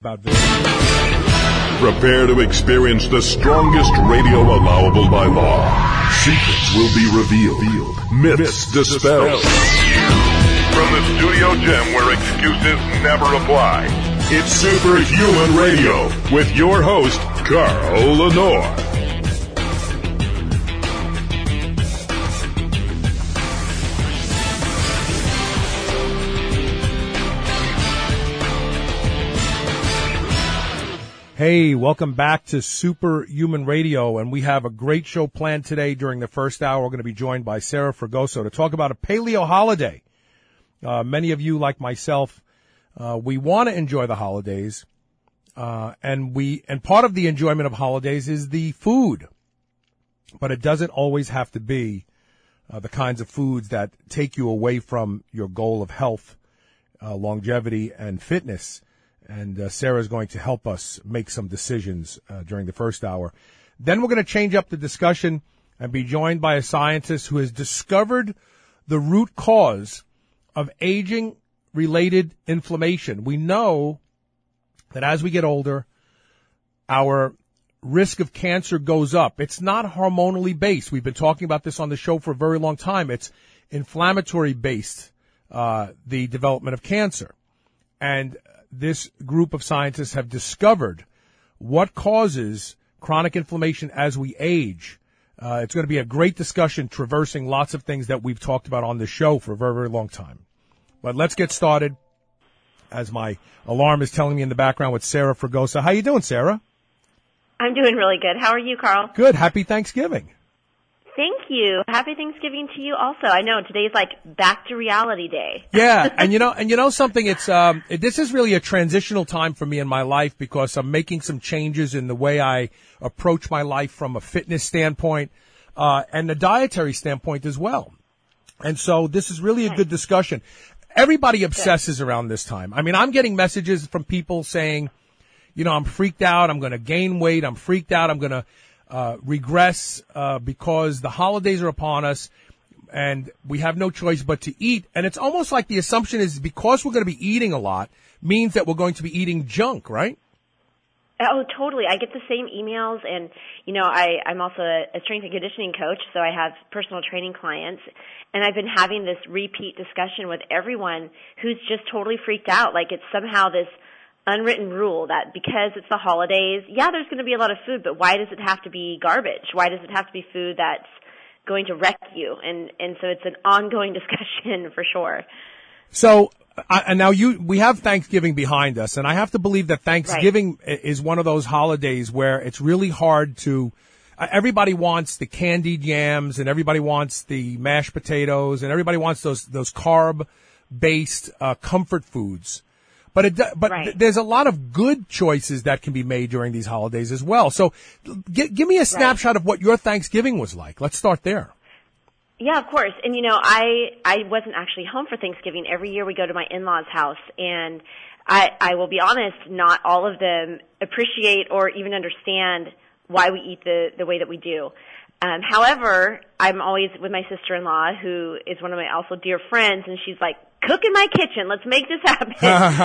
about this. Prepare to experience the strongest radio allowable by law. Secrets will be revealed. Myths dispelled. From the studio gym where excuses never apply, it's Superhuman Radio with your host, Carl Lenore. Hey, welcome back to Superhuman Radio, and we have a great show planned today. During the first hour, we're going to be joined by Sarah Fragoso to talk about a paleo holiday. Many of you, like myself, we want to enjoy the holidays, and part of the enjoyment of holidays is the food, but it doesn't always have to be the kinds of foods that take you away from your goal of health, longevity, and fitness. And Sarah's going to help us make some decisions during the first hour. Then we're going to change up the discussion and be joined by a scientist who has discovered the root cause of aging-related inflammation. We know that as we get older, our risk of cancer goes up. It's not hormonally based. We've been talking about this on the show for a very long time. It's inflammatory based, the development of cancer. And this group of scientists have discovered what causes chronic inflammation as we age. It's going to be a great discussion traversing lots of things that we've talked about on the show for a very, very long time. But let's get started, as my alarm is telling me in the background, with Sarah Fragoso. How you doing, Sarah? I'm doing really good. How are you, Carl? Good. Happy Thanksgiving. Thank you. Happy Thanksgiving to you also. I know today's like back to reality day. Yeah, and you know something, it's this is really a transitional time for me in my life because I'm making some changes in the way I approach my life from a fitness standpoint and a dietary standpoint as well. And so this is really a good discussion. Everybody obsesses around this time. I mean, I'm getting messages from people saying, you know, I'm freaked out, I'm going to gain weight, I'm freaked out, I'm going to regress because the holidays are upon us and we have no choice but to eat. And it's almost like the assumption is because we're going to be eating a lot means that we're going to be eating junk, right? Oh, totally. I get the same emails, and, you know, I'm also a strength and conditioning coach, so I have personal training clients, and I've been having this repeat discussion with everyone who's just totally freaked out. Like it's somehow this unwritten rule that because it's the holidays, yeah, there's going to be a lot of food, but why does it have to be garbage? Why does it have to be food that's going to wreck you? And so it's an ongoing discussion for sure. So, and now we have Thanksgiving behind us, and I have to believe that Thanksgiving is one of those holidays where it's really hard to, everybody wants the candied yams and everybody wants the mashed potatoes and everybody wants those carb-based, comfort foods. But there's a lot of good choices that can be made during these holidays as well. So give me a snapshot of what your Thanksgiving was like. Let's start there. Yeah, of course. And, you know, I wasn't actually home for Thanksgiving. Every year we go to my in-laws' house, and I will be honest, not all of them appreciate or even understand why we eat the way that we do. However, I'm always with my sister-in-law, who is one of my also dear friends, and she's like, cook in my kitchen. Let's make this happen.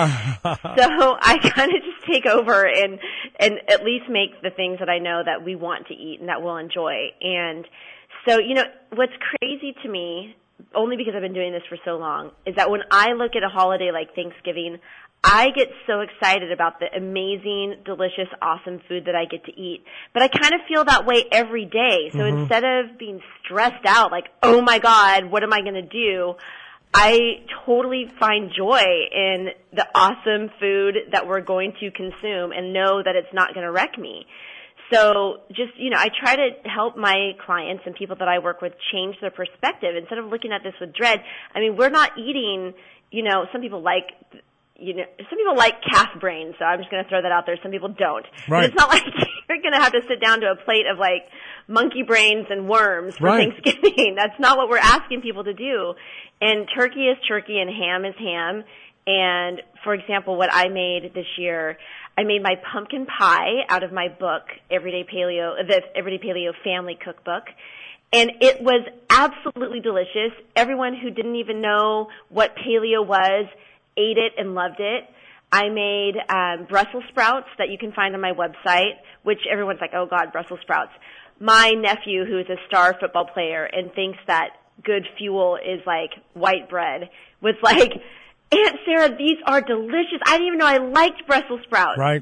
So I kind of just take over and at least make the things that I know that we want to eat and that we'll enjoy. And so, you know, what's crazy to me, only because I've been doing this for so long, is that when I look at a holiday like Thanksgiving, I get so excited about the amazing, delicious, awesome food that I get to eat. But I kind of feel that way every day. So instead of being stressed out, like, oh my God, what am I going to do? I totally find joy in the awesome food that we're going to consume and know that it's not going to wreck me. So just, you know, I try to help my clients and people that I work with change their perspective. Instead of looking at this with dread, I mean, we're not eating, you know, some people like calf brains, so I'm just going to throw that out there. Some people don't. Right. But it's not like you're going to have to sit down to a plate of, like, monkey brains and worms for Thanksgiving. That's not what we're asking people to do. And turkey is turkey and ham is ham. And, for example, what I made this year, I made my pumpkin pie out of my book, the Everyday Paleo Family Cookbook. And it was absolutely delicious. Everyone who didn't even know what paleo was ate it and loved it. I made Brussels sprouts that you can find on my website, which everyone's like, oh, God, Brussels sprouts. My nephew, who is a star football player and thinks that good fuel is like white bread, was like, Aunt Sarah, these are delicious. I didn't even know I liked Brussels sprouts. Right.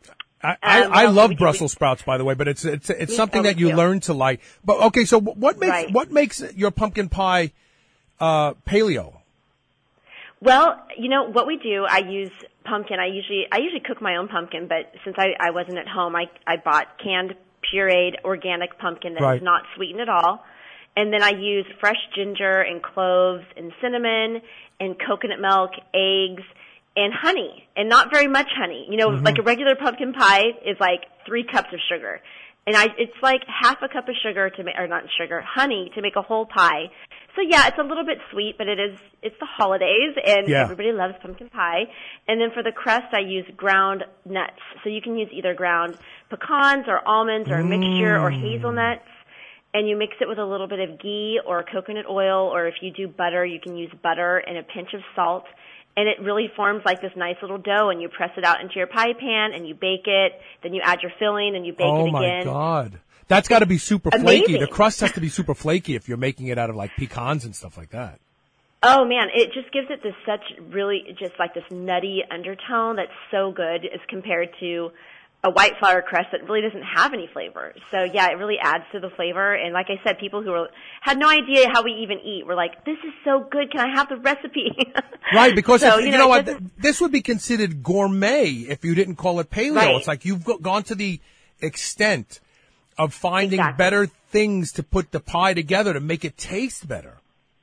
I love Brussels sprouts, by the way, but it's something that you learn to like. But okay, so what makes your pumpkin pie paleo? Well, you know what we do. I use pumpkin. I usually cook my own pumpkin, but since I wasn't at home, I bought canned pureed organic pumpkin that is not sweetened at all. And then I use fresh ginger and cloves and cinnamon and coconut milk, eggs, and honey, and not very much honey. You know, like a regular pumpkin pie is like 3 cups of sugar. And it's like half a cup of sugar honey to make a whole pie. So yeah, it's a little bit sweet, but it's the holidays and everybody loves pumpkin pie. And then for the crust, I use ground nuts. So you can use either ground pecans or almonds or a mixture or hazelnuts. And you mix it with a little bit of ghee or coconut oil, or if you do butter, you can use butter and a pinch of salt. And it really forms like this nice little dough, and you press it out into your pie pan, and you bake it. Then you add your filling, and you bake it again. Oh, my God. That's got to be super flaky. The crust has to be super flaky if you're making it out of, like, pecans and stuff like that. Oh, man, it just gives it this nutty undertone that's so good as compared to a white flour crust that really doesn't have any flavor. So, yeah, it really adds to the flavor. And like I said, people who had no idea how we even eat were like, this is so good. Can I have the recipe? Right, because you know what? This would be considered gourmet if you didn't call it paleo. Right. It's like you've gone to the extent of finding better things to put the pie together to make it taste better.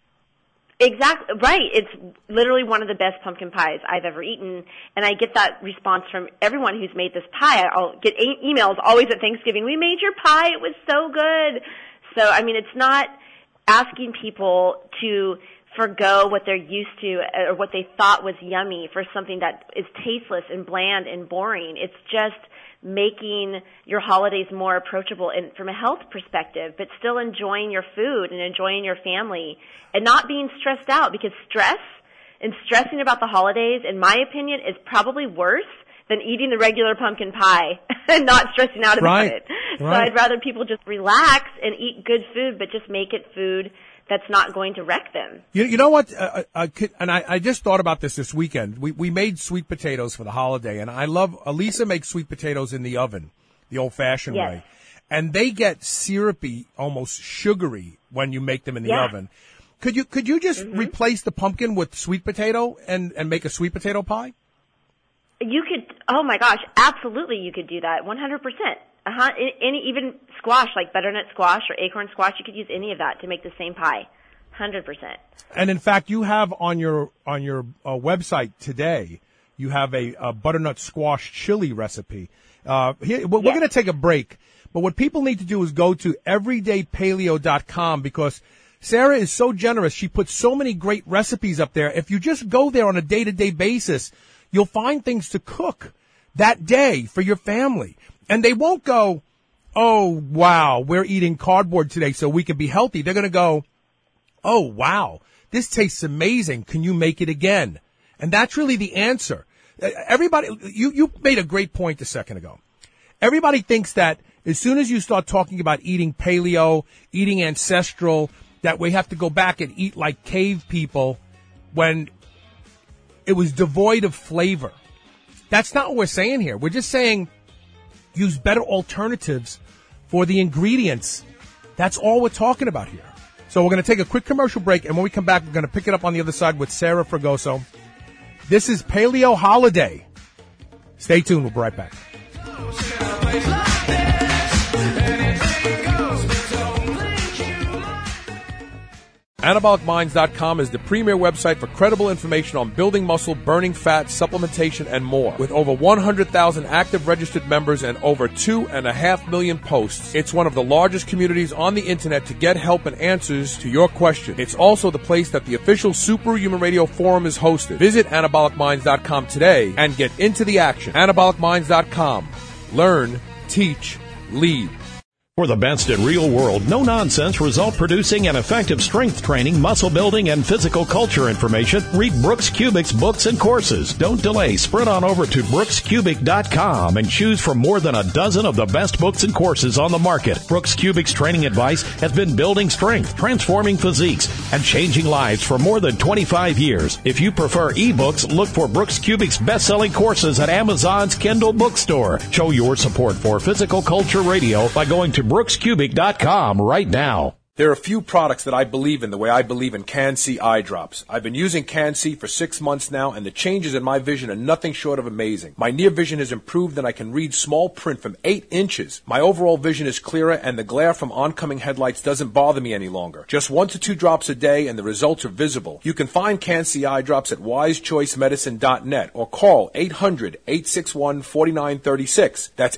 Exactly. Right. It's literally one of the best pumpkin pies I've ever eaten. And I get that response from everyone who's made this pie. I'll get emails always at Thanksgiving. We made your pie. It was so good. So, I mean, it's not asking people to forgo what they're used to or what they thought was yummy for something that is tasteless and bland and boring. It's just making your holidays more approachable and from a health perspective, but still enjoying your food and enjoying your family and not being stressed out, because stressing about the holidays, in my opinion, is probably worse than eating the regular pumpkin pie and not stressing out about it. So I'd rather people just relax and eat good food, but just make it food that's not going to wreck them. You know what? I just thought about this weekend. We made sweet potatoes for the holiday, and Elisa makes sweet potatoes in the oven, the old-fashioned way. And they get syrupy, almost sugary when you make them in the oven. Could you just replace the pumpkin with sweet potato and make a sweet potato pie? You could. Oh my gosh, absolutely, you could do that. 100%. Even squash, like butternut squash or acorn squash, you could use any of that to make the same pie. 100%. And in fact, you have on your website today, you have a butternut squash chili recipe. We're going to take a break, but what people need to do is go to everydaypaleo.com, because Sarah is so generous. She puts so many great recipes up there. If you just go there on a day-to-day basis, you'll find things to cook that day for your family. And they won't go, oh, wow, we're eating cardboard today so we can be healthy. They're going to go, oh, wow, this tastes amazing. Can you make it again? And that's really the answer. Everybody, you made a great point a second ago. Everybody thinks that as soon as you start talking about eating paleo, eating ancestral, that we have to go back and eat like cave people when it was devoid of flavor. That's not what we're saying here. We're just saying use better alternatives for the ingredients. That's all we're talking about here. So we're going to take a quick commercial break, and when we come back, we're going to pick it up on the other side with Sarah Fragoso. This is Paleo Holiday. Stay tuned. We'll be right back. AnabolicMinds.com is the premier website for credible information on building muscle, burning fat, supplementation, and more. With over 100,000 active registered members and over 2.5 million posts, it's one of the largest communities on the internet to get help and answers to your questions. It's also the place that the official Superhuman Radio Forum is hosted. Visit AnabolicMinds.com today and get into the action. AnabolicMinds.com. Learn, teach, lead. For the best in real-world, no-nonsense, result-producing, and effective strength training, muscle building, and physical culture information, read Brooks Kubik's books and courses. Don't delay. Sprint on over to brookskubik.com and choose from more than a dozen of the best books and courses on the market. Brooks Kubik's training advice has been building strength, transforming physiques, and changing lives for more than 25 years. If you prefer ebooks, look for Brooks Kubik's best-selling courses at Amazon's Kindle bookstore. Show your support for Physical Culture Radio by going to brookskubik.com right now. There are a few products that I believe in the way I believe in Can-C eye drops. I've been using Can-C for 6 months now, and the changes in my vision are nothing short of amazing. My near vision has improved, and I can read small print from 8 inches. My overall vision is clearer, and the glare from oncoming headlights doesn't bother me any longer. Just 1 to 2 drops a day, and the results are visible. You can find Can-C eye drops at wisechoicemedicine.net or call 800-861-4936. That's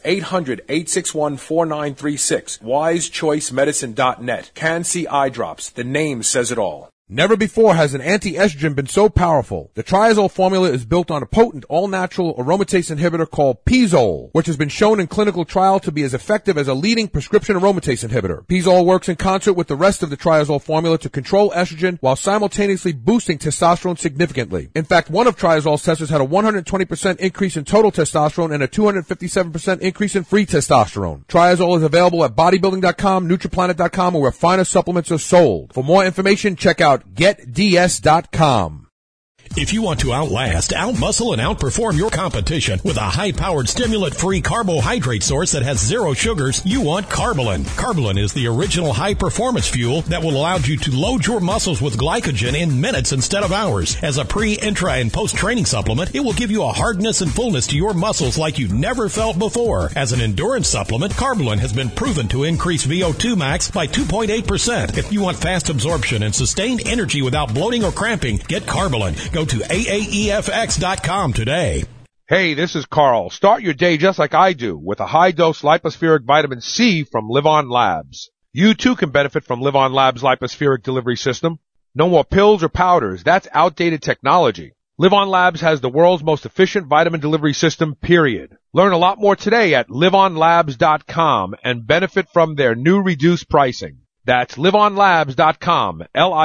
800-861-4936. wisechoicemedicine.net. Can-C eye drops. The name says it all. Never before has an anti-estrogen been so powerful. The Triazole formula is built on a potent, all-natural aromatase inhibitor called Pizole, which has been shown in clinical trial to be as effective as a leading prescription aromatase inhibitor. Pizole works in concert with the rest of the Triazole formula to control estrogen while simultaneously boosting testosterone significantly. In fact, one of Triazole's testers had a 120% increase in total testosterone and a 257% increase in free testosterone. Triazole is available at bodybuilding.com, nutriplanet.com, or where finer supplements are sold. For more information, check out GetDS.com. If you want to outlast, outmuscle, and outperform your competition with a high-powered, stimulant-free carbohydrate source that has 0 sugars, you want Carbolin. Carbolin is the original high-performance fuel that will allow you to load your muscles with glycogen in minutes instead of hours. As a pre, intra, and post-training supplement, it will give you a hardness and fullness to your muscles like you never felt before. As an endurance supplement, Carbolin has been proven to increase VO2 max by 2.8%. If you want fast absorption and sustained energy without bloating or cramping, get Carbolin. Go to AAEFX.com today. Hey, this is Carl. Start your day just like I do with a high-dose lipospheric vitamin C from Livon Labs. You too can benefit from Livon Labs' lipospheric delivery system. No more pills or powders. That's outdated technology. Livon Labs has the world's most efficient vitamin delivery system, period. Learn a lot more today at livonlabs.com and benefit from their new reduced pricing. That's livonlabs.com,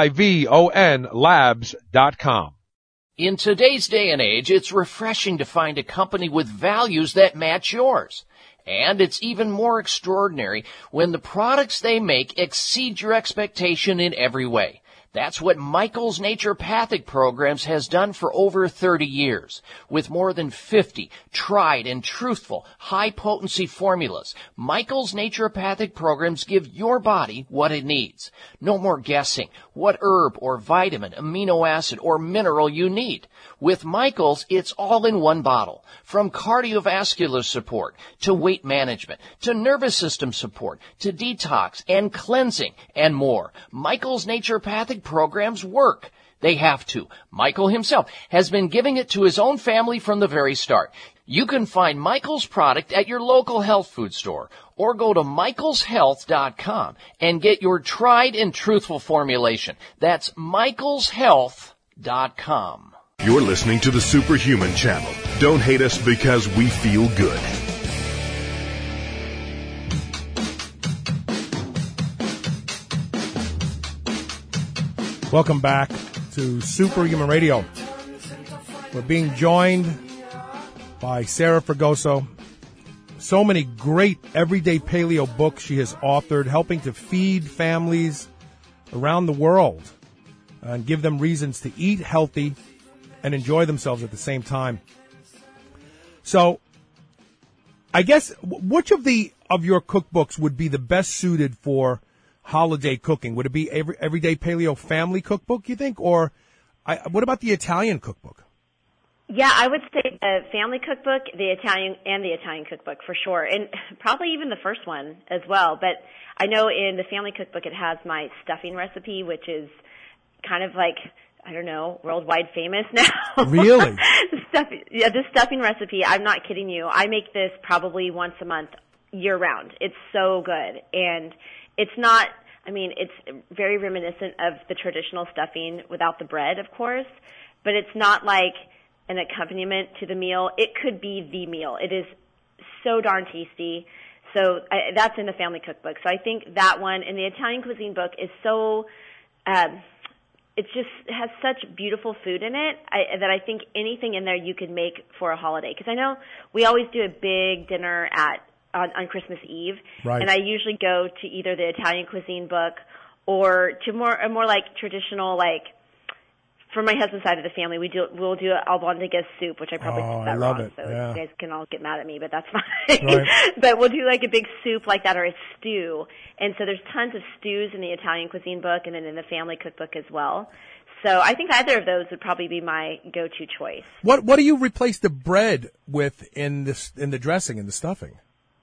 Livon labs.com. In today's day and age, it's refreshing to find a company with values that match yours. And it's even more extraordinary when the products they make exceed your expectation in every way. That's what Michael's Naturopathic Programs has done for over 30 years. With more than 50 tried and truthful high-potency formulas, Michael's Naturopathic Programs give your body what it needs. No more guessing what herb or vitamin, amino acid, or mineral you need. With Michael's, it's all in one bottle. From cardiovascular support, to weight management, to nervous system support, to detox and cleansing, and more. Michael's Naturopathic Programs work. They have to. Michael himself has been giving it to his own family from the very start. You can find Michael's product at your local health food store or go to michaelshealth.com and get your tried and truthful formulation. That's michaelshealth.com. You're listening to the Superhuman Channel. Don't hate us because we feel good. Welcome back to Superhuman Radio. We're being joined by Sarah Fragoso. So many great everyday paleo books she has authored, helping to feed families around the world and give them reasons to eat healthy and enjoy themselves at the same time. So, I guess, which of your cookbooks would be the best suited for holiday cooking? Would it be everyday paleo family cookbook, you think? Or what about the Italian cookbook? Yeah, I would say the family cookbook, the Italian cookbook for sure. And probably even the first one as well. But I know in the family cookbook it has my stuffing recipe, which is kind of like, I don't know, worldwide famous now. Really? The stuffing recipe, I'm not kidding you. I make this probably once a month, year round. It's so good. And it's not, it's very reminiscent of the traditional stuffing without the bread, of course, but it's not like an accompaniment to the meal. It could be the meal. It is so darn tasty, that's in the family cookbook. So I think that one, and the Italian cuisine book is so, it just has such beautiful food in it that I think anything in there you could make for a holiday. Because I know we always do a big dinner on Christmas Eve, right. And I usually go to either the Italian cuisine book or to a more like traditional, like, for my husband's side of the family, we'll do an albondigas soup, which I probably said that wrong, so you guys can all get mad at me, but that's fine. Right. But we'll do like a big soup like that, or a stew. And so there's tons of stews in the Italian cuisine book, and then in the family cookbook as well. So I think either of those would probably be my go-to choice. What do you replace the bread with in the dressing, in the stuffing?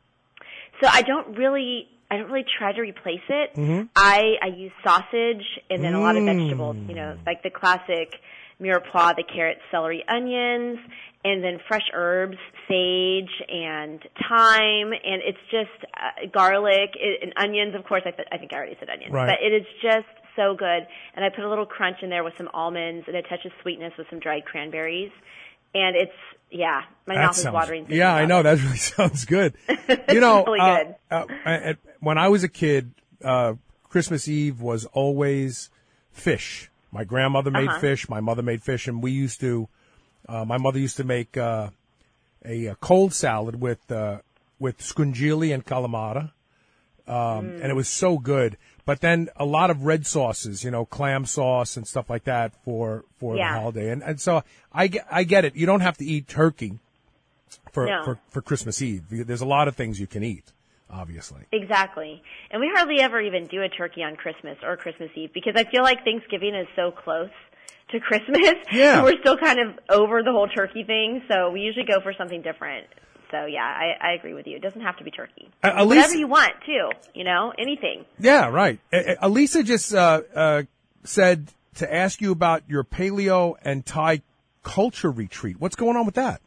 So I don't really try to replace it. Mm-hmm. I use sausage and then a lot of vegetables, like the classic mirepoix, the carrots, celery, onions, and then fresh herbs, sage and thyme, and it's just garlic and onions, of course. I think I already said onions. Right. But it is just so good. And I put a little crunch in there with some almonds and a touch of sweetness with some dried cranberries. And my mouth is watering. Yeah, I know. That really sounds good. It's really good. When I was a kid, Christmas Eve was always fish. My grandmother made fish. My mother made fish. And we used to, my mother used to make a cold salad with scungili and calamari. And it was so good. But then a lot of red sauces, clam sauce and stuff like that for the holiday. And so I get it. You don't have to eat turkey for Christmas Eve. There's a lot of things you can eat, obviously. Exactly. And we hardly ever even do a turkey on Christmas or Christmas Eve because I feel like Thanksgiving is so close to Christmas. Yeah. We're still kind of over the whole turkey thing, so we usually go for something different. So, yeah, I agree with you. It doesn't have to be turkey. Whatever you want, too. Anything. Yeah, right. Elisa just said to ask you about your paleo and Thai culture retreat. What's going on with that?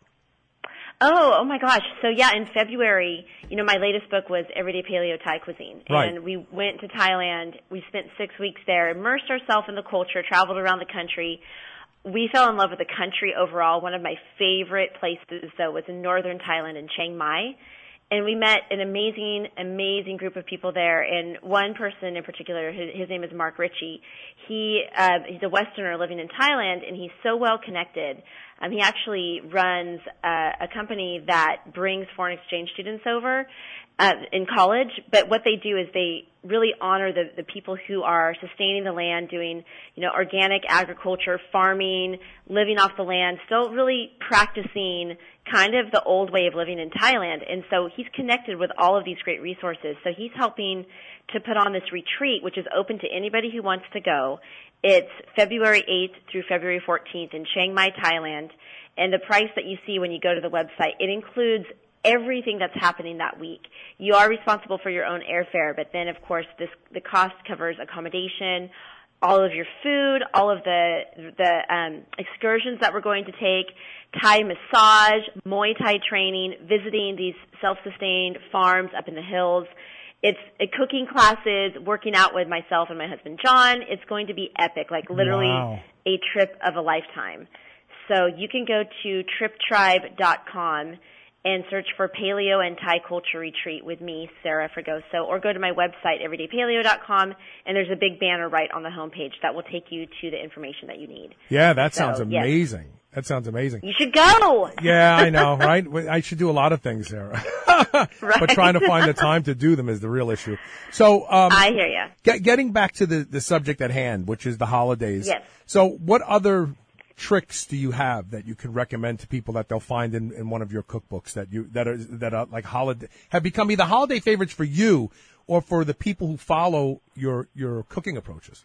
Oh my gosh. So, yeah, in February, my latest book was Everyday Paleo Thai Cuisine. Right. And we went to Thailand. We spent 6 weeks there, immersed ourselves in the culture, traveled around the country. We fell in love with the country overall. One of my favorite places, though, was in northern Thailand in Chiang Mai. And we met an amazing, amazing group of people there. And one person in particular, his name is Mark Ritchie. He's a Westerner living in Thailand, and he's so well connected. He actually runs a company that brings foreign exchange students over in college. But what they do is they really honor the people who are sustaining the land, doing, organic agriculture, farming, living off the land, still really practicing kind of the old way of living in Thailand. And so he's connected with all of these great resources. So he's helping to put on this retreat, which is open to anybody who wants to go. It's February 8th through February 14th in Chiang Mai, Thailand. And the price that you see when you go to the website, it includes everything that's happening that week. You are responsible for your own airfare, but then, of course, the cost covers accommodation, all of your food, all of the excursions that we're going to take, Thai massage, Muay Thai training, visiting these self-sustained farms up in the hills. It's cooking classes, working out with myself and my husband John. It's going to be epic, like literally a trip of a lifetime. So you can go to triptribe.com and search for Paleo and Thai Culture Retreat with me, Sarah Fragoso, or go to my website, everydaypaleo.com, and there's a big banner right on the homepage that will take you to the information that you need. Yeah, that sounds amazing. Yes. That sounds amazing. You should go! Yeah, I know, right? I should do a lot of things, Sarah. Right. But trying to find the time to do them is the real issue. So, I hear you. Getting back to the subject at hand, which is the holidays. Yes. So what other tricks do you have that you can recommend to people that they'll find in one of your cookbooks that are like have become either holiday favorites for you or for the people who follow your cooking approaches?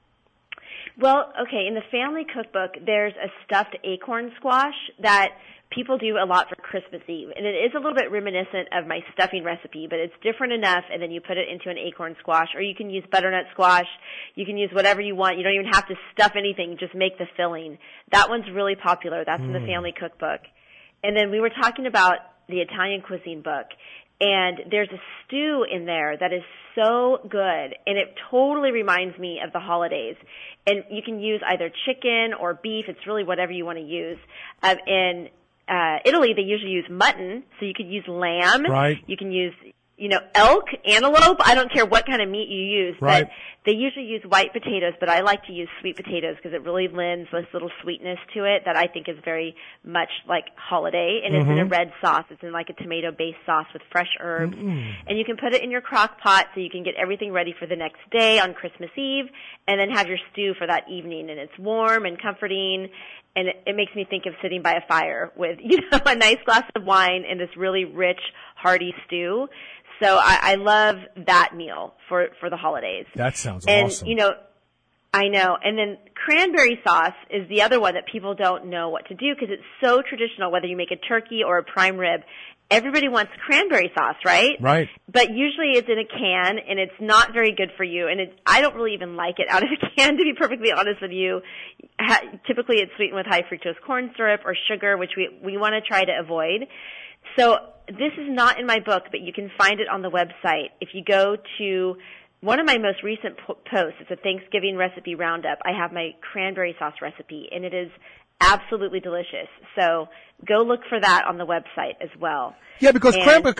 Well, okay, in the family cookbook, there's a stuffed acorn squash that people do a lot for Christmas Eve. And it is a little bit reminiscent of my stuffing recipe, but it's different enough, and then you put it into an acorn squash, or you can use butternut squash. You can use whatever you want. You don't even have to stuff anything. Just make the filling. That one's really popular. That's in the family cookbook. And then we were talking about the Italian cuisine book, and there's a stew in there that is so good, and it totally reminds me of the holidays. And you can use either chicken or beef. It's really whatever you want to use. In Italy, they usually use mutton, so you could use lamb. Right. You can use elk, antelope, I don't care what kind of meat you use, right. But they usually use white potatoes, but I like to use sweet potatoes because it really lends this little sweetness to it that I think is very much like holiday. And it's in a red sauce. It's in like a tomato-based sauce with fresh herbs. And you can put it in your crock pot so you can get everything ready for the next day on Christmas Eve and then have your stew for that evening. And it's warm and comforting. And it makes me think of sitting by a fire with, a nice glass of wine and this really rich, hearty stew. So I love that meal for the holidays. That sounds awesome. And, I know. And then cranberry sauce is the other one that people don't know what to do because it's so traditional, whether you make a turkey or a prime rib. Everybody wants cranberry sauce, right? Right. But usually it's in a can, and it's not very good for you. And I don't really even like it out of a can, to be perfectly honest with you. Typically it's sweetened with high fructose corn syrup or sugar, which we want to try to avoid. So this is not in my book, but you can find it on the website. If you go to one of my most recent posts, it's a Thanksgiving recipe roundup. I have my cranberry sauce recipe, and it is absolutely delicious. So go look for that on the website as well. Yeah, because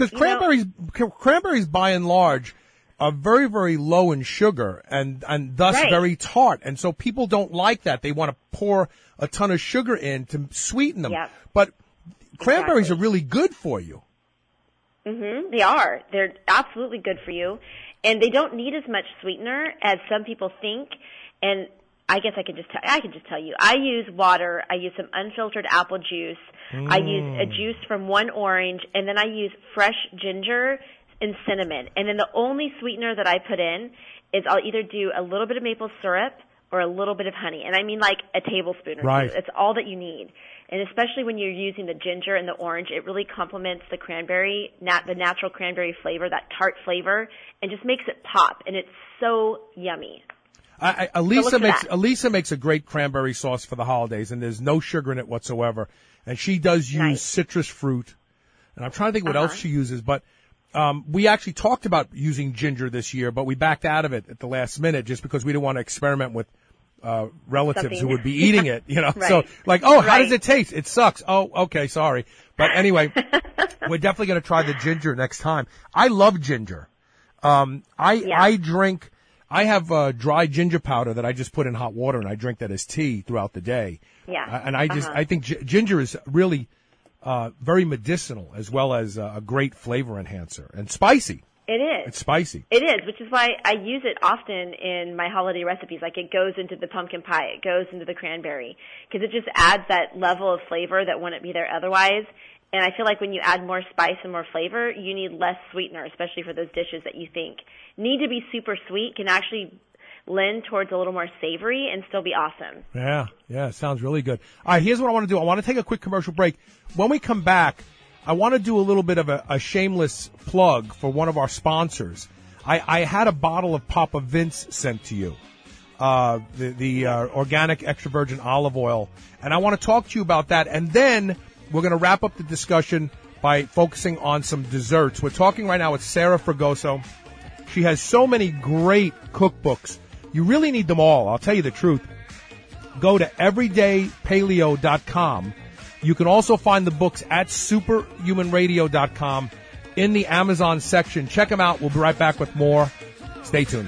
cranberries by and large are very, very low in sugar and thus very tart. And so people don't like that. They want to pour a ton of sugar in to sweeten them. Yep. But cranberries are really good for you. They are. They're absolutely good for you. And they don't need as much sweetener as some people think. And I guess I can just tell you. I use water. I use some unfiltered apple juice. I use a juice from one orange, and then I use fresh ginger and cinnamon. And then the only sweetener that I put in is I'll either do a little bit of maple syrup or a little bit of honey. And I mean like a tablespoon or two. It's all that you need. And especially when you're using the ginger and the orange, it really complements the cranberry, the natural cranberry flavor, that tart flavor, and just makes it pop. And it's so yummy. Elisa makes a great cranberry sauce for the holidays, and there's no sugar in it whatsoever. And she does use citrus fruit. And I'm trying to think what else she uses, but we actually talked about using ginger this year, but we backed out of it at the last minute just because we didn't want to experiment with relatives who would be eating it, So how does it taste? It sucks. Oh, okay, sorry. But anyway, we're definitely going to try the ginger next time. I love ginger. I have dry ginger powder that I just put in hot water, and I drink that as tea throughout the day. Yeah. And I think ginger is really very medicinal as well as a great flavor enhancer and spicy. It is. It's spicy. It is, which is why I use it often in my holiday recipes. Like it goes into the pumpkin pie, it goes into the cranberry, because it just adds that level of flavor that wouldn't be there otherwise. And I feel like when you add more spice and more flavor, you need less sweetener, especially for those dishes that you think need to be super sweet, can actually lend towards a little more savory and still be awesome. Yeah, it sounds really good. All right, here's what I want to do. I want to take a quick commercial break. When we come back, I want to do a little bit of a shameless plug for one of our sponsors. I had a bottle of Papa Vince sent to you, the organic extra virgin olive oil, and I want to talk to you about that. And then we're going to wrap up the discussion by focusing on some desserts. We're talking right now with Sarah Fragoso. She has so many great cookbooks. You really need them all. I'll tell you the truth. Go to everydaypaleo.com. You can also find the books at superhumanradio.com in the Amazon section. Check them out. We'll be right back with more. Stay tuned.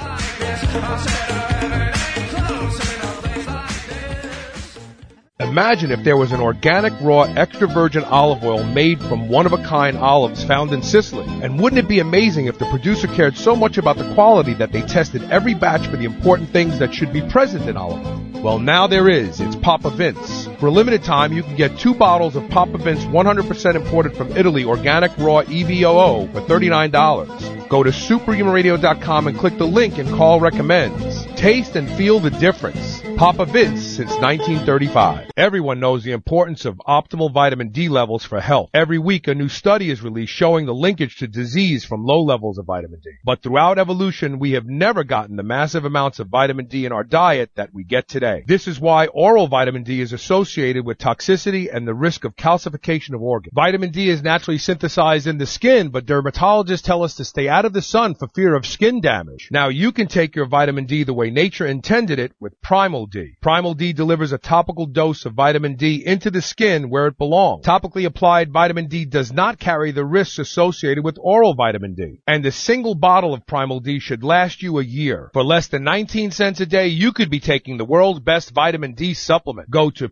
Imagine if there was an organic, raw, extra virgin olive oil made from one-of-a-kind olives found in Sicily. And wouldn't it be amazing if the producer cared so much about the quality that they tested every batch for the important things that should be present in olive oil? Well, now there is. It's Papa Vince. For a limited time, you can get 2 bottles of Papa Vince 100% imported from Italy organic raw EVOO for $39. Go to superhumanradio.com and click the link and call recommends. Taste and feel the difference. Papa Vince since 1935. Everyone knows the importance of optimal vitamin D levels for health. Every week, a new study is released showing the linkage to disease from low levels of vitamin D. But throughout evolution, we have never gotten the massive amounts of vitamin D in our diet that we get today. This is why oral vitamin D is associated with toxicity and the risk of calcification of organs. Vitamin D is naturally synthesized in the skin, but dermatologists tell us to stay out of the sun for fear of skin damage. Now you can take your vitamin D the way nature intended it with Primal D. Primal D D delivers a topical dose of vitamin D into the skin where it belongs. Topically applied vitamin D does not carry the risks associated with oral vitamin D. And a single bottle of Primal D should last you a year. For less than 19 cents a day, you could be taking the world's best vitamin D supplement. Go to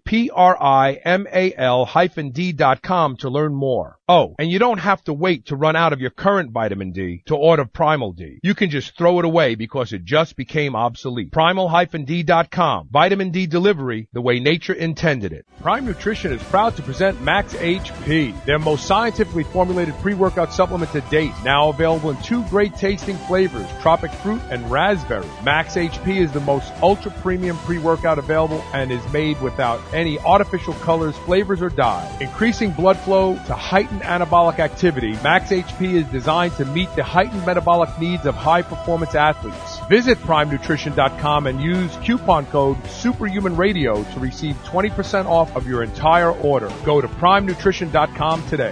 primal-d.com to learn more. Oh, and you don't have to wait to run out of your current vitamin D to order Primal D. You can just throw it away because it just became obsolete. Primal-d.com. Vitamin D delivery the way nature intended it. Prime Nutrition is proud to present Max HP, their most scientifically formulated pre-workout supplement to date. Now available in 2 great tasting flavors, tropic fruit and raspberry. Max HP is the most ultra premium pre-workout available and is made without any artificial colors, flavors, or dyes. Increasing blood flow to heighten anabolic activity, Max HP is designed to meet the heightened metabolic needs of high-performance athletes. Visit PrimeNutrition.com and use coupon code SuperhumanRadio to receive 20% off of your entire order. Go to PrimeNutrition.com today.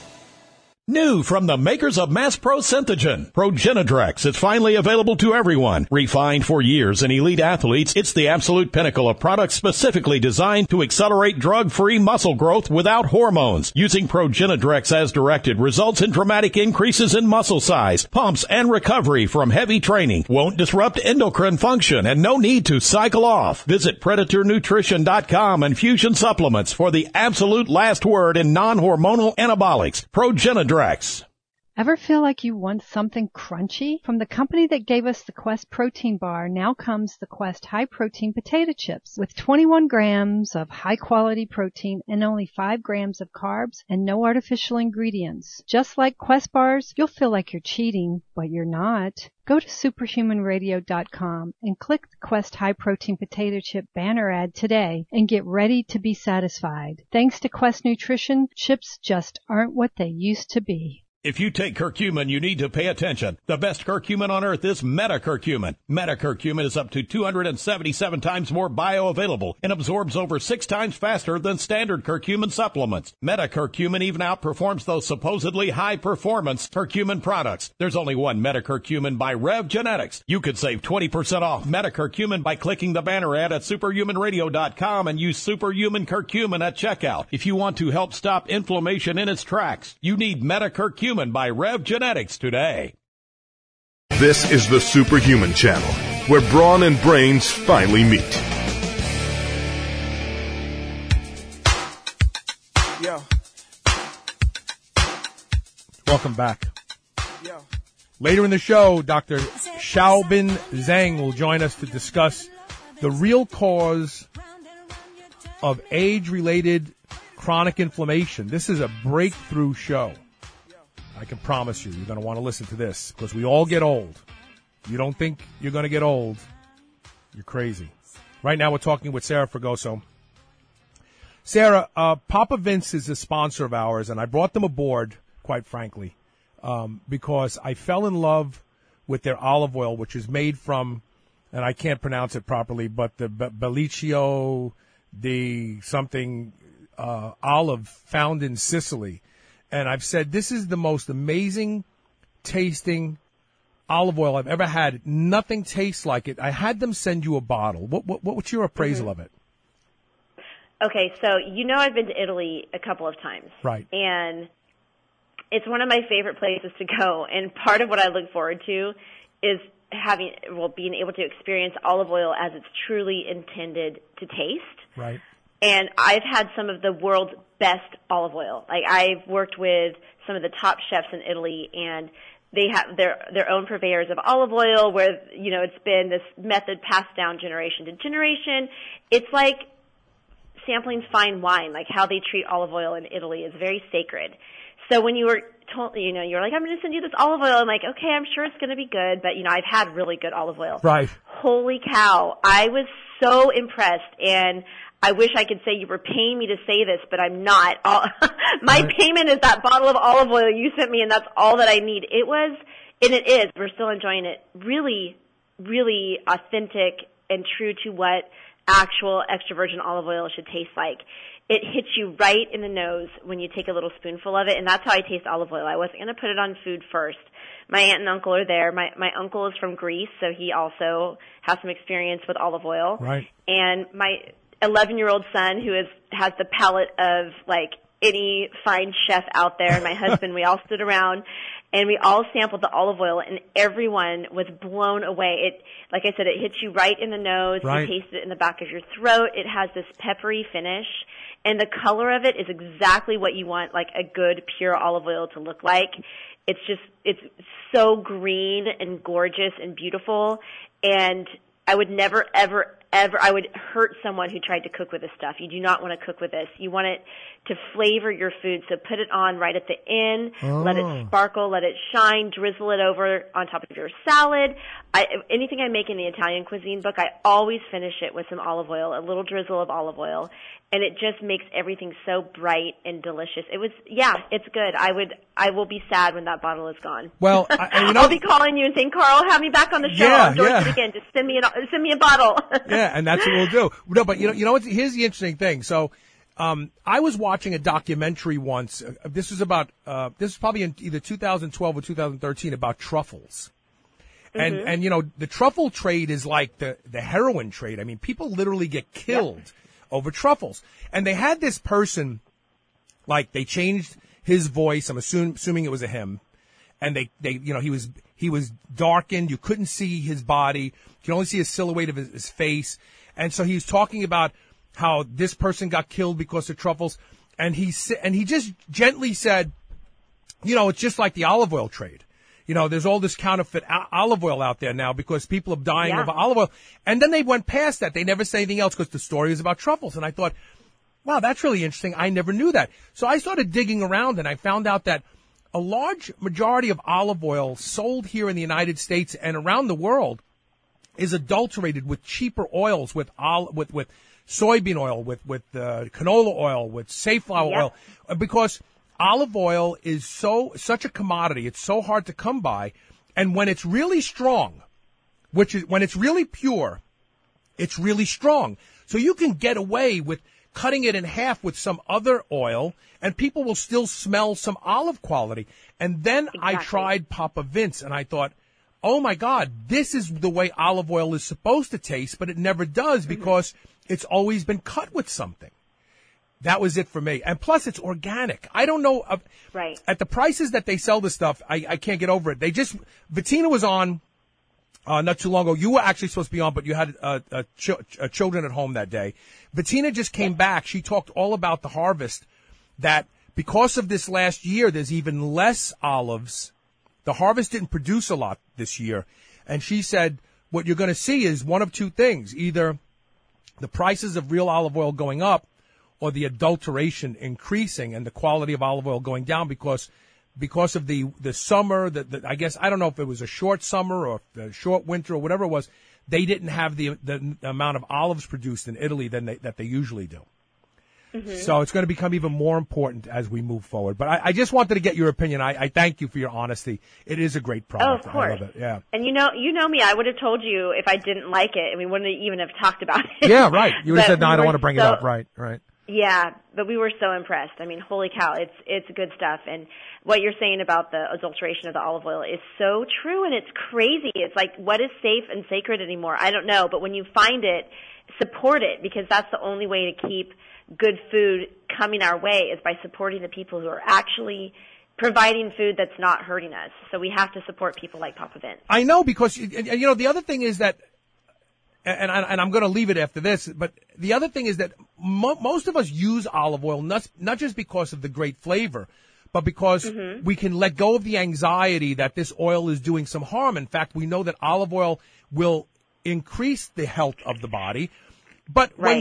New from the makers of Mass Pro Synthogen, Progenadrex is finally available to everyone. Refined for years in elite athletes, it's the absolute pinnacle of products specifically designed to accelerate drug-free muscle growth without hormones. Using Progenadrex as directed results in dramatic increases in muscle size, pumps, and recovery from heavy training. Won't disrupt endocrine function and no need to cycle off. Visit PredatorNutrition.com and Fusion Supplements for the absolute last word in non-hormonal anabolics. Progenadrex. Ever feel like you want something crunchy? From the company that gave us the Quest protein bar, now comes the Quest high protein potato chips with 21 grams of high quality protein and only 5 grams of carbs and no artificial ingredients. Just like Quest bars, you'll feel like you're cheating, but you're not. Go to superhumanradio.com and click the Quest high protein potato chip banner ad today and get ready to be satisfied. Thanks to Quest Nutrition, chips just aren't what they used to be. If you take curcumin, you need to pay attention. The best curcumin on earth is metacurcumin. Metacurcumin is up to 277 times more bioavailable and absorbs over 6 times faster than standard curcumin supplements. Metacurcumin even outperforms those supposedly high-performance curcumin products. There's only one metacurcumin by Rev Genetics. You could save 20% off metacurcumin by clicking the banner ad at superhumanradio.com and use superhuman curcumin at checkout. If you want to help stop inflammation in its tracks, you need metacurcumin by Rev Genetics today. This is the Superhuman Channel, where brawn and brains finally meet. Yo. Welcome back. Yo. Later in the show, Dr. Xiaobin Zhang will join us to discuss the real cause of age-related chronic inflammation. This is a breakthrough show. I can promise you, you're going to want to listen to this because we all get old. If you don't think you're going to get old, you're crazy. Right now we're talking with Sarah Fragoso. Sarah, Papa Vince is a sponsor of ours, and I brought them aboard, quite frankly, because I fell in love with their olive oil, which is made from, and I can't pronounce it properly, but the Belliccio di something olive found in Sicily. And I've said this is the most amazing tasting olive oil I've ever had. Nothing tastes like it. I had them send you a bottle. What's your appraisal of it? Okay, so I've been to Italy a couple of times. Right. And it's one of my favorite places to go. And part of what I look forward to is being able to experience olive oil as it's truly intended to taste. Right. And I've had some of the world's best olive oil. Like, I've worked with some of the top chefs in Italy, and they have their own purveyors of olive oil where, it's been this method passed down generation to generation. It's like sampling fine wine, like how they treat olive oil in Italy is very sacred. So when you were told, you're like, I'm going to send you this olive oil. I'm like, okay, I'm sure it's going to be good, but, I've had really good olive oil. Right. Holy cow. I was so impressed, and I wish I could say you were paying me to say this, but I'm not. My payment is that bottle of olive oil you sent me, and that's all that I need. It was, and it is, we're still enjoying it, really, really authentic and true to what actual extra virgin olive oil should taste like. It hits you right in the nose when you take a little spoonful of it, and that's how I taste olive oil. I wasn't going to put it on food first. My aunt and uncle are there. My uncle is from Greece, so he also has some experience with olive oil. Right. And 11-year-old son who has the palate of like any fine chef out there, and my husband, we all stood around and we all sampled the olive oil, and everyone was blown away. It, like I said, it hits you right in the nose. Right. You taste it in the back of your throat. It has this peppery finish, and the color of it is exactly what you want, like a good pure olive oil to look like. It's so green and gorgeous and beautiful, and I would never, ever, I would hurt someone who tried to cook with this stuff. You do not want to cook with this. You want it to flavor your food, so put it on right at the end, let it sparkle, let it shine, drizzle it over on top of your salad. Anything I make in the Italian cuisine book, I always finish it with some olive oil, a little drizzle of olive oil, and it just makes everything so bright and delicious. It's good. I will be sad when that bottle is gone. Well, I'll be calling you and saying, Carl, have me back on the show. I'll endorse it again. Just send me a bottle. Yeah, and that's what we'll do. No, but you know what? Here's the interesting thing. So, I was watching a documentary once. This was probably in either 2012 or 2013 about truffles. And you know, the truffle trade is like the heroin trade. I mean, people literally get killed over truffles. And they had this person, like, they changed his voice. I'm assuming it was a him. And they you know, he was darkened. You couldn't see his body. You could only see a silhouette of his face. And so he was talking about how this person got killed because of truffles. And he just gently said, you know, it's just like the olive oil trade. You know, there's all this counterfeit olive oil out there now because people are dying of olive oil. And then they went past that. They never say anything else because the story is about truffles. And I thought, wow, that's really interesting. I never knew that. So I started digging around and I found out that a large majority of olive oil sold here in the United States and around the world is adulterated with cheaper oils, with soybean oil, with canola oil, with safflower oil, because olive oil is such a commodity. It's so hard to come by. And when it's really strong, when it's really pure, it's really strong. So you can get away with cutting it in half with some other oil, and people will still smell some olive quality. And then I tried Papa Vince, and I thought, oh my God, this is the way olive oil is supposed to taste, but it never does because it's always been cut with something. That was it for me. And plus, it's organic. I don't know. At the prices that they sell this stuff, I can't get over it. Bettina was on not too long ago. You were actually supposed to be on, but you had children at home that day. Bettina just came back. She talked all about the harvest, that because of this last year, there's even less olives. The harvest didn't produce a lot this year. And she said what you're going to see is one of two things. Either the prices of real olive oil going up, or the adulteration increasing and the quality of olive oil going down because of the summer, I guess, I don't know if it was a short summer or a short winter or whatever it was, they didn't have the amount of olives produced in Italy that they usually do. Mm-hmm. So it's going to become even more important as we move forward. But I just wanted to get your opinion. I thank you for your honesty. It is a great product. Oh, of course. I love it. Yeah. And you know me, I would have told you if I didn't like it, and we wouldn't even have talked about it. Yeah, right. You would have said, no, I don't want to bring it up. Right. Yeah, but we were so impressed. I mean, holy cow, it's good stuff. And what you're saying about the adulteration of the olive oil is so true, and it's crazy. It's like, what is safe and sacred anymore? I don't know, but when you find it, support it, because that's the only way to keep good food coming our way is by supporting the people who are actually providing food that's not hurting us. So we have to support people like Papa Vince. I know, because, you know, the other thing is that, and I'm going to leave it after this, but the other thing is that most of us use olive oil not just because of the great flavor, but because we can let go of the anxiety that this oil is doing some harm. In fact, we know that olive oil will increase the health of the body. But when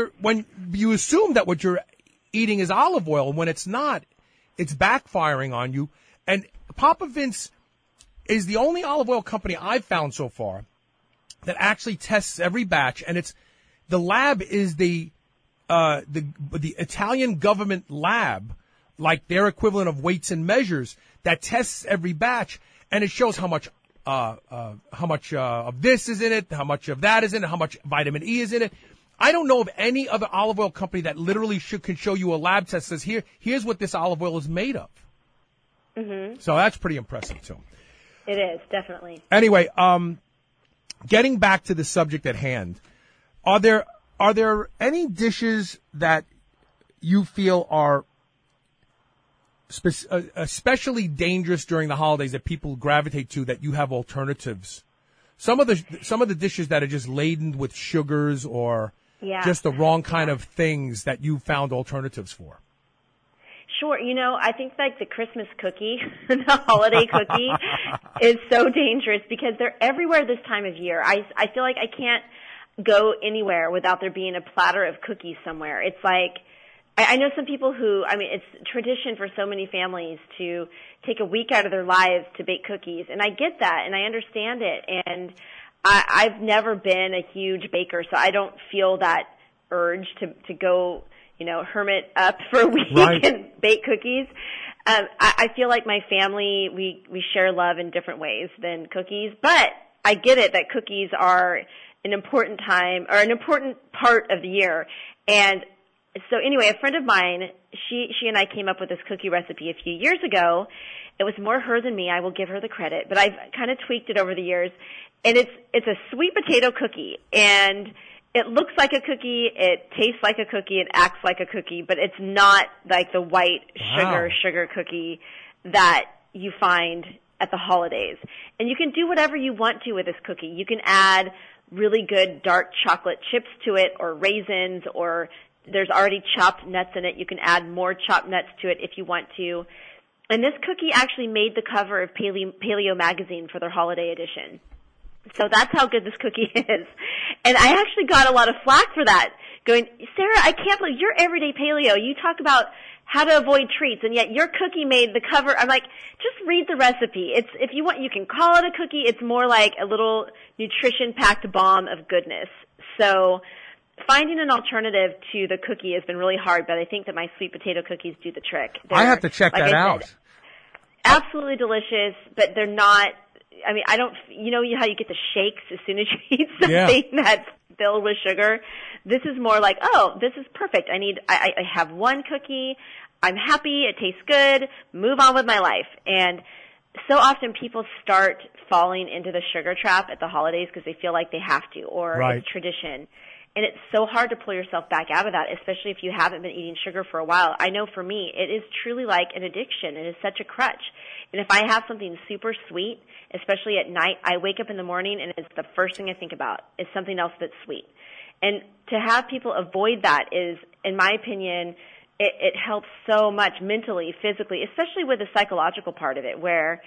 you assume that what you're eating is olive oil, when it's not, it's backfiring on you. And Papa Vince is the only olive oil company I've found so far that actually tests every batch, and the lab is the Italian government lab, like their equivalent of Weights and Measures, that tests every batch, and it shows how much of this is in it, how much of that is in it, how much vitamin E is in it. I don't know of any other olive oil company that literally can show you a lab test that says here's what this olive oil is made of. Mm-hmm. So that's pretty impressive too. It is, definitely. Anyway, getting back to the subject at hand, are there Are there any dishes that you feel are especially dangerous during the holidays that people gravitate to that you have alternatives? Some of the dishes that are just laden with sugars or just the wrong kind of things that you found alternatives for. Sure. I think like the Christmas cookie, the holiday cookie is so dangerous because they're everywhere this time of year. I feel like I can't go anywhere without there being a platter of cookies somewhere. It's like, I know some people who, it's tradition for so many families to take a week out of their lives to bake cookies. And I get that and I understand it. And I've never been a huge baker, so I don't feel that urge to go, hermit up for a week and bake cookies. I feel like my family, we share love in different ways than cookies, but I get it that cookies are an important time or an important part of the year. And so anyway, a friend of mine, she and I came up with this cookie recipe a few years ago. It was more her than me. I will give her the credit, but I've kind of tweaked it over the years. And it's a sweet potato cookie, and it looks like a cookie, it tastes like a cookie, it acts like a cookie, but it's not like the white sugar cookie that you find at the holidays. And you can do whatever you want to with this cookie. You can add really good dark chocolate chips to it or raisins, or there's already chopped nuts in it. You can add more chopped nuts to it if you want to. And this cookie actually made the cover of Paleo magazine for their holiday edition. So that's how good this cookie is. And I actually got a lot of flack for that, going, Sarah, I can't believe you're everyday paleo. You talk about how to avoid treats, and yet your cookie made the cover. I'm like, just read the recipe. If you want, you can call it a cookie. It's more like a little nutrition-packed bomb of goodness. So finding an alternative to the cookie has been really hard, but I think that my sweet potato cookies do the trick. I have to check that out. Absolutely delicious, but they're not, I don't, how you get the shakes as soon as you eat something that's filled with sugar. This is more like, oh, this is perfect. I have one cookie. I'm happy. It tastes good. Move on with my life. And so often people start falling into the sugar trap at the holidays because they feel like they have to, or it's tradition. And it's so hard to pull yourself back out of that, especially if you haven't been eating sugar for a while. I know for me, it is truly like an addiction. It is such a crutch. And if I have something super sweet, especially at night, I wake up in the morning and it's the first thing I think about is something else that's sweet. And to have people avoid that is, in my opinion, it helps so much mentally, physically, especially with the psychological part of it, where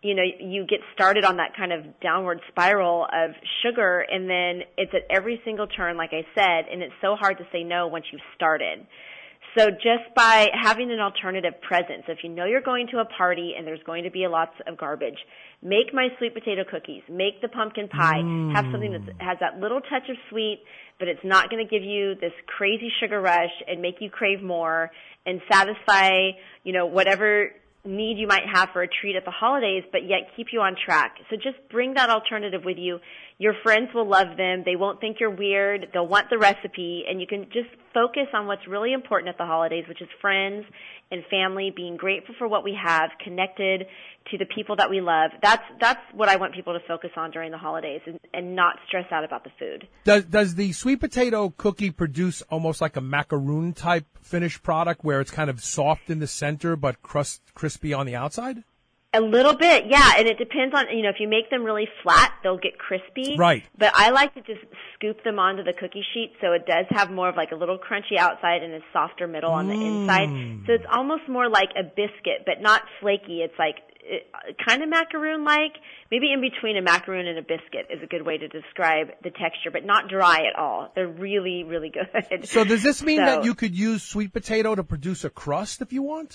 you get started on that kind of downward spiral of sugar, and then it's at every single turn, like I said, and it's so hard to say no once you've started. So just by having an alternative present, so if you know you're going to a party and there's going to be lots of garbage, make my sweet potato cookies, make the pumpkin pie, have something that has that little touch of sweet, but it's not going to give you this crazy sugar rush and make you crave more and satisfy, whatever need you might have for a treat at the holidays, but yet keep you on track. So just bring that alternative with you. Your friends will love them. They won't think you're weird. They'll want the recipe, and you can just focus on what's really important at the holidays, which is friends and family, being grateful for what we have, connected to the people that we love. That's what I want people to focus on during the holidays, and not stress out about the food. Does the sweet potato cookie produce almost like a macaroon type finished product where it's kind of soft in the center but crispy on the outside? A little bit, yeah, and it depends on, if you make them really flat, they'll get crispy. Right. But I like to just scoop them onto the cookie sheet so it does have more of like a little crunchy outside and a softer middle on the inside. So it's almost more like a biscuit, but not flaky. It's like kind of macaroon-like. Maybe in between a macaroon and a biscuit is a good way to describe the texture, but not dry at all. They're really, really good. So does this mean that you could use sweet potato to produce a crust if you want?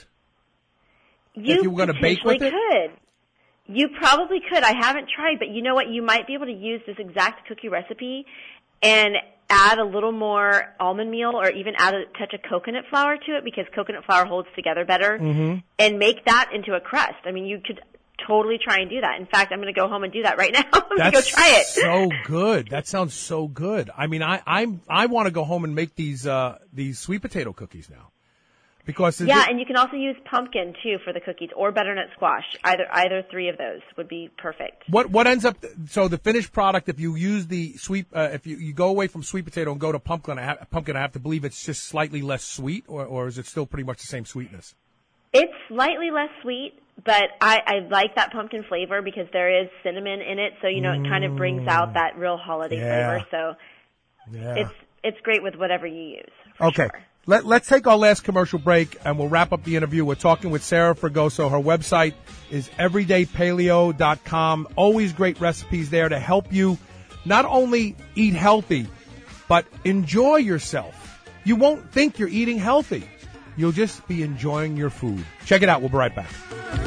You if you were going to bake with it? Could. You probably could. I haven't tried, but you know what? You might be able to use this exact cookie recipe and add a little more almond meal or even add a touch of coconut flour to it because coconut flour holds together better and make that into a crust. You could totally try and do that. In fact, I'm going to go home and do that right now. Go try it. So good. That sounds so good. I want to go home and make these sweet potato cookies now. Because and you can also use pumpkin too for the cookies, or butternut squash. Either three of those would be perfect. What ends up, so the finished product, if you use the sweet, if you go away from sweet potato and go to pumpkin, I have to believe it's just slightly less sweet, or is it still pretty much the same sweetness? It's slightly less sweet, but I like that pumpkin flavor because there is cinnamon in it, so it kind of brings out that real holiday flavor. So it's great with whatever you use. Okay. Sure. Let's take our last commercial break, and we'll wrap up the interview. We're talking with Sarah Fragoso. Her website is everydaypaleo.com. Always great recipes there to help you not only eat healthy, but enjoy yourself. You won't think you're eating healthy. You'll just be enjoying your food. Check it out. We'll be right back.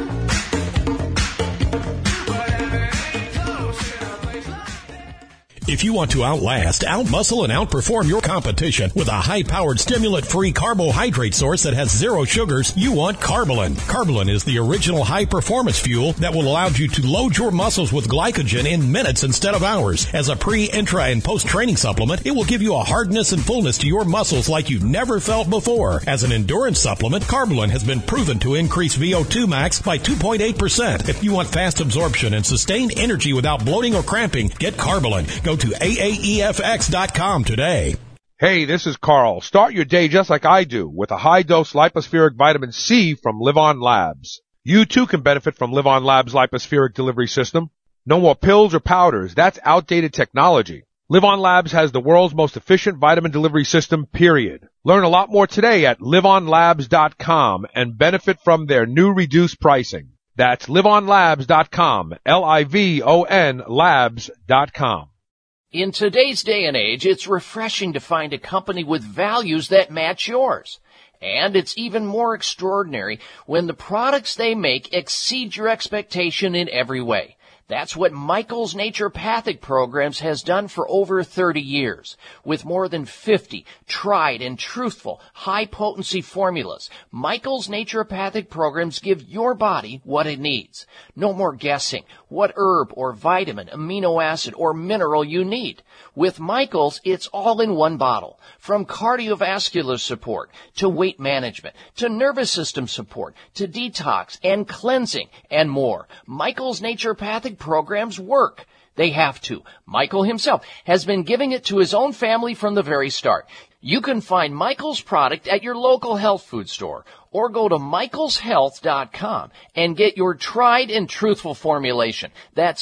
If you want to outlast, outmuscle, and outperform your competition with a high-powered, stimulant-free carbohydrate source that has zero sugars, you want Carbolin. Carbolin is the original high-performance fuel that will allow you to load your muscles with glycogen in minutes instead of hours. As a pre, intra, and post-training supplement, it will give you a hardness and fullness to your muscles like you've never felt before. As an endurance supplement, Carbolin has been proven to increase VO2 max by 2.8%. If you want fast absorption and sustained energy without bloating or cramping, get Carbolin. Go to AAEFX.com today. Hey, this is Carl. Start your day just like I do with a high-dose lipospheric vitamin C from LivOn Labs. You too can benefit from LivOn Labs' lipospheric delivery system. No more pills or powders. That's outdated technology. LivOn Labs has the world's most efficient vitamin delivery system, period. Learn a lot more today at livonlabs.com and benefit from their new reduced pricing. That's livonlabs.com, Livon labs.com. In today's day and age, it's refreshing to find a company with values that match yours. And it's even more extraordinary when the products they make exceed your expectation in every way. That's what Michael's Naturopathic Programs has done for over 30 years. With more than 50 tried and truthful high-potency formulas, Michael's Naturopathic Programs give your body what it needs. No more guessing what herb or vitamin, amino acid, or mineral you need. With Michael's, it's all in one bottle. From cardiovascular support, to weight management, to nervous system support, to detox and cleansing, and more. Michael's Naturopathic Programs work. They have to. Michael himself has been giving it to his own family from the very start. You can find Michael's product at your local health food store or go to michaelshealth.com and get your tried and truthful formulation. That's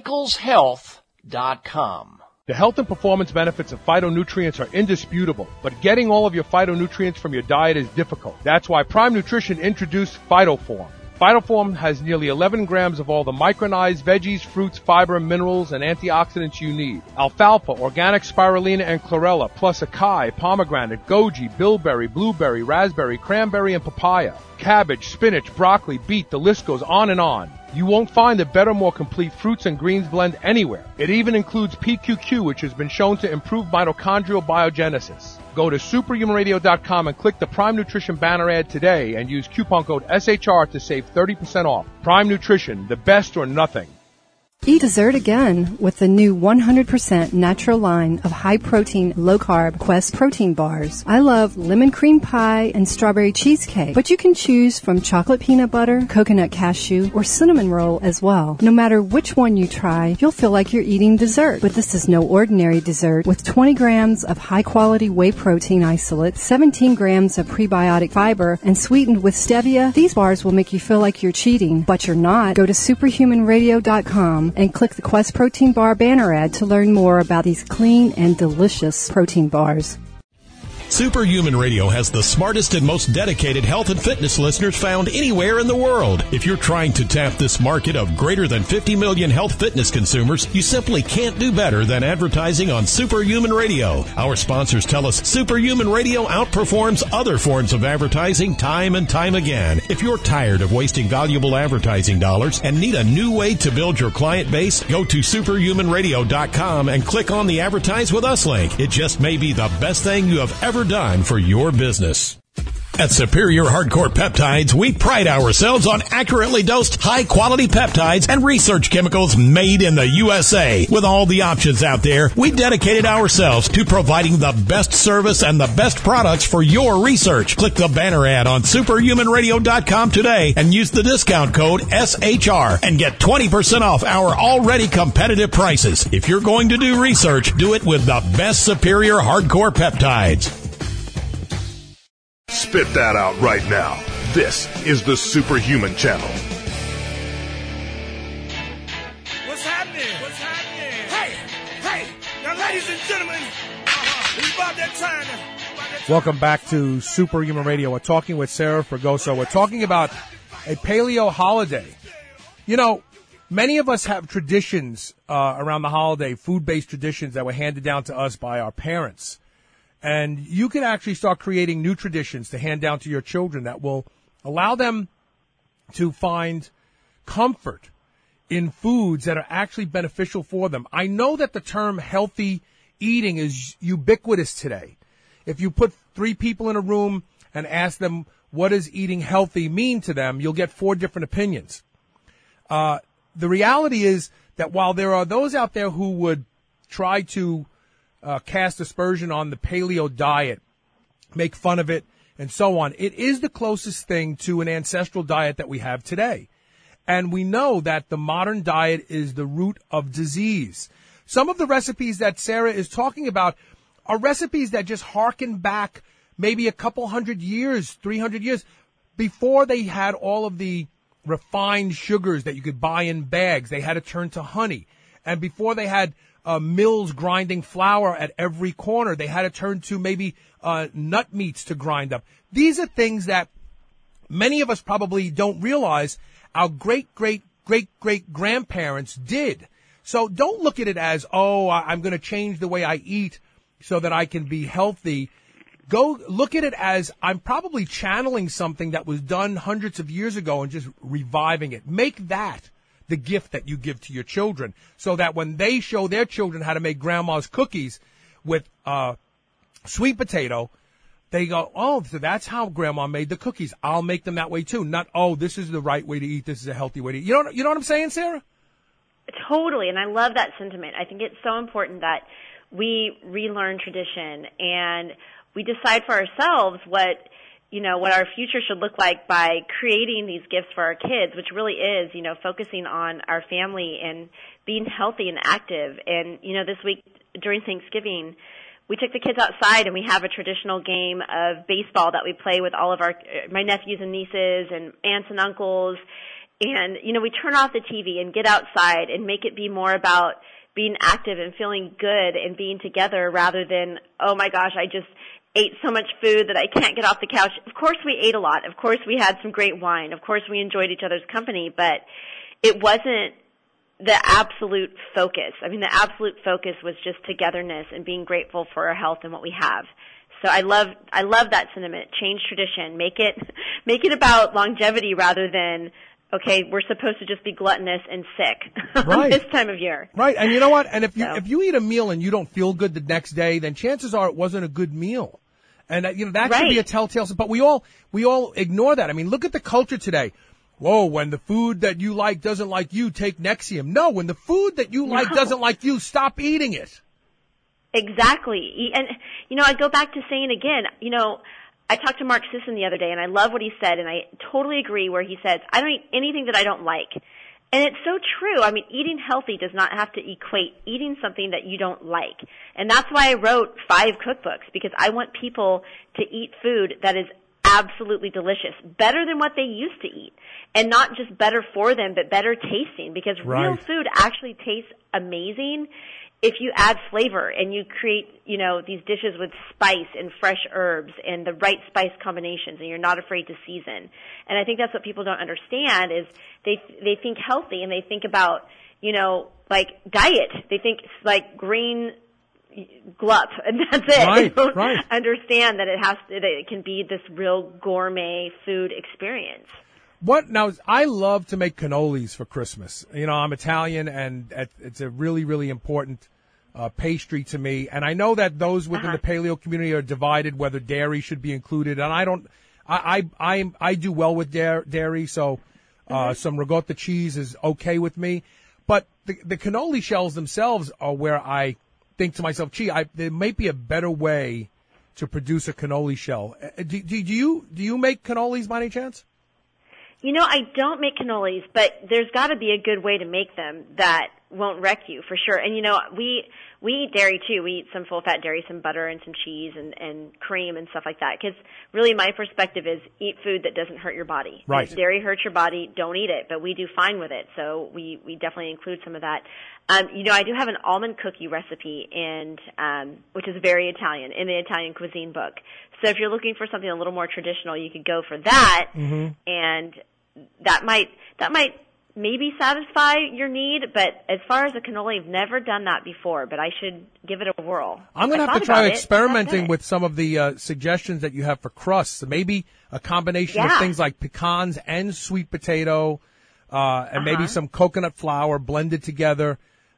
michaelshealth.com. The health and performance benefits of phytonutrients are indisputable, but getting all of your phytonutrients from your diet is difficult. That's why Prime Nutrition introduced PhytoForm. PhytoForm has nearly 11 grams of all the micronized veggies, fruits, fiber, minerals, and antioxidants you need. Alfalfa, organic spirulina, and chlorella, plus acai, pomegranate, goji, bilberry, blueberry, raspberry, cranberry, and papaya. Cabbage, spinach, broccoli, beet, the list goes on and on. You won't find a better, more complete fruits and greens blend anywhere. It even includes PQQ, which has been shown to improve mitochondrial biogenesis. Go to superhumanradio.com and click the Prime Nutrition banner ad today and use coupon code SHR to save 30% off. Prime Nutrition, the best or nothing. Eat dessert again with the new 100% natural line of high-protein, low-carb Quest protein bars. I love lemon cream pie and strawberry cheesecake, but you can choose from chocolate peanut butter, coconut cashew, or cinnamon roll as well. No matter which one you try, you'll feel like you're eating dessert. But this is no ordinary dessert. With 20 grams of high-quality whey protein isolate, 17 grams of prebiotic fiber, and sweetened with stevia, these bars will make you feel like you're cheating, but you're not. Go to superhumanradio.com and click the Quest Protein Bar banner ad to learn more about these clean and delicious protein bars. Superhuman Radio has the smartest and most dedicated health and fitness listeners found anywhere in the world. If you're trying to tap this market of greater than 50 million health fitness consumers, you simply can't do better than advertising on Superhuman Radio. Our sponsors tell us Superhuman Radio outperforms other forms of advertising time and time again. If you're tired of wasting valuable advertising dollars and need a new way to build your client base, go to superhumanradio.com and click on the Advertise With Us link. It just may be the best thing you have ever done for your business. At Superior Hardcore Peptides, we pride ourselves on accurately dosed, high-quality peptides and research chemicals made in the USA. With all the options out there, we dedicated ourselves to providing the best service and the best products for your research. Click the banner ad on superhumanradio.com today and use the discount code SHR and get 20% off our already competitive prices. If you're going to do research, do it with the best Superior Hardcore Peptides. Spit that out right now. This is the Superhuman Channel. What's happening? What's happening? Hey, now ladies and gentlemen, it's about that time. Welcome back to Superhuman Radio. We're talking with Sarah Fragoso. We're talking about a paleo holiday. You know, many of us have traditions around the holiday, food-based traditions that were handed down to us by our parents. And you can actually start creating new traditions to hand down to your children that will allow them to find comfort in foods that are actually beneficial for them. I know that the term healthy eating is ubiquitous today. If you put 3 people in a room and ask them what does eating healthy mean to them, you'll get 4 different opinions. The reality is that while there are those out there who would try to cast aspersion on the paleo diet, make fun of it, and so on, it is the closest thing to an ancestral diet that we have today. And we know that the modern diet is the root of disease. Some of the recipes that Sarah is talking about are recipes that just harken back maybe a couple 100 years, 300 years, before they had all of the refined sugars that you could buy in bags. They had to turn to honey. And before they had mills grinding flour at every corner, they had to turn to maybe nut meats to grind up. These are things that many of us probably don't realize our great-great-great-great-grandparents did. So don't look at it as, I'm going to change the way I eat so that I can be healthy. Go look at it as I'm probably channeling something that was done hundreds of years ago and just reviving it. Make that the gift that you give to your children, so that when they show their children how to make grandma's cookies with sweet potato, they go, so that's how grandma made the cookies. I'll make them that way too. Not, this is the right way to eat. This is a healthy way to eat. You know what I'm saying, Sarah? Totally, and I love that sentiment. I think it's so important that we relearn tradition and we decide for ourselves what our future should look like by creating these gifts for our kids, which really is, focusing on our family and being healthy and active. And, this week during Thanksgiving, we took the kids outside and we have a traditional game of baseball that we play with all of my nephews and nieces and aunts and uncles. And, we turn off the TV and get outside and make it be more about being active and feeling good and being together rather than, oh my gosh, I just ate so much food that I can't get off the couch. Of course we ate a lot. Of course we had some great wine. Of course we enjoyed each other's company, but it wasn't the absolute focus. I mean, the absolute focus was just togetherness and being grateful for our health and what we have. So I love that sentiment. Change tradition. Make it about longevity rather than, okay, we're supposed to just be gluttonous and sick this time of year. Right. And you know what? And if you eat a meal and you don't feel good the next day, then chances are it wasn't a good meal. And that should be a telltale. But we all ignore that. I mean, look at the culture today. Whoa, when the food that you like doesn't like you, take Nexium. No, when the food that you like doesn't like you, stop eating it. Exactly. And, I go back to saying again, I talked to Mark Sisson the other day, and I love what he said, and I totally agree where he says, I don't eat anything that I don't like. And it's so true. I mean, eating healthy does not have to equate eating something that you don't like. And that's why I wrote 5 cookbooks, because I want people to eat food that is absolutely delicious, better than what they used to eat. And not just better for them, but better tasting, because real food actually tastes amazing if you add flavor and you create, these dishes with spice and fresh herbs and the right spice combinations, and you're not afraid to season. And I think that's what people don't understand is they think healthy and they think about, like diet. They think like green glut and that's it. Right, they don't right. understand that it can be this real gourmet food experience. Now, I love to make cannolis for Christmas. I'm Italian, and it's a really, really important pastry to me. And I know that those within the paleo community are divided whether dairy should be included. And I I do well with dairy, so some ricotta cheese is okay with me. But the cannoli shells themselves are where I think to myself, there may be a better way to produce a cannoli shell. Do you make cannolis by any chance? You know, I don't make cannolis, but there's got to be a good way to make them that won't wreck you, for sure. And, you know, we eat dairy, too. We eat some full-fat dairy, some butter, and some cheese and cream and stuff like that. Because really my perspective is eat food that doesn't hurt your body. Right. If dairy hurts your body, don't eat it. But we do fine with it, so we definitely include some of that. You know, I do have an almond cookie recipe, which is very Italian, in the Italian cuisine book. So if you're looking for something a little more traditional, you could go for that, and that might maybe satisfy your need, but as far as a cannoli, I've never done that before, but I should give it a whirl. I'm going to have to try experimenting with some of the suggestions that you have for crusts. Maybe a combination of things like pecans and sweet potato, and maybe some coconut flour blended together,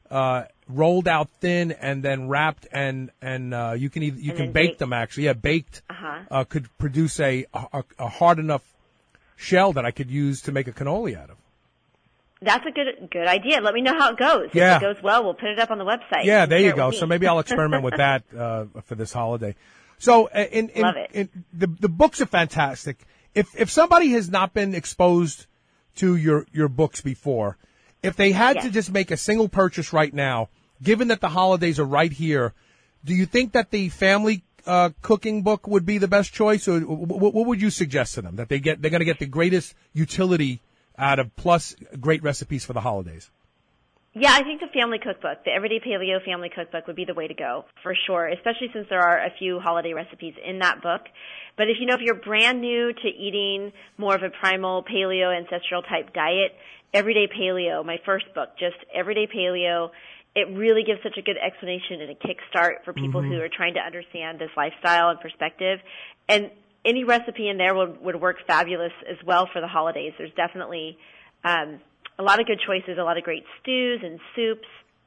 rolled out thin and then wrapped, and you can bake them actually. Yeah, baked could produce a hard enough shell that I could use to make a cannoli out of. That's a good idea. Let me know how it goes. Yeah. If it goes well, we'll put it up on the website. Yeah, there you go. So maybe I'll experiment with that for this holiday. So Love it. The books are fantastic. If somebody has not been exposed to your books before, if they had to just make a single purchase right now, given that the holidays are right here, do you think that the family cooking book would be the best choice, or what would you suggest to them that they're going to get the greatest utility out of, plus great recipes for the holidays? Yeah, I think the family cookbook, the Everyday Paleo Family Cookbook, would be the way to go, for sure, especially since there are a few holiday recipes in that book. But if you're brand new to eating more of a primal paleo ancestral type diet, Everyday Paleo, my first book, just Everyday Paleo, it really gives such a good explanation and a kickstart for people who are trying to understand this lifestyle and perspective. And any recipe in there would work fabulous as well for the holidays. There's definitely a lot of good choices, a lot of great stews and soups.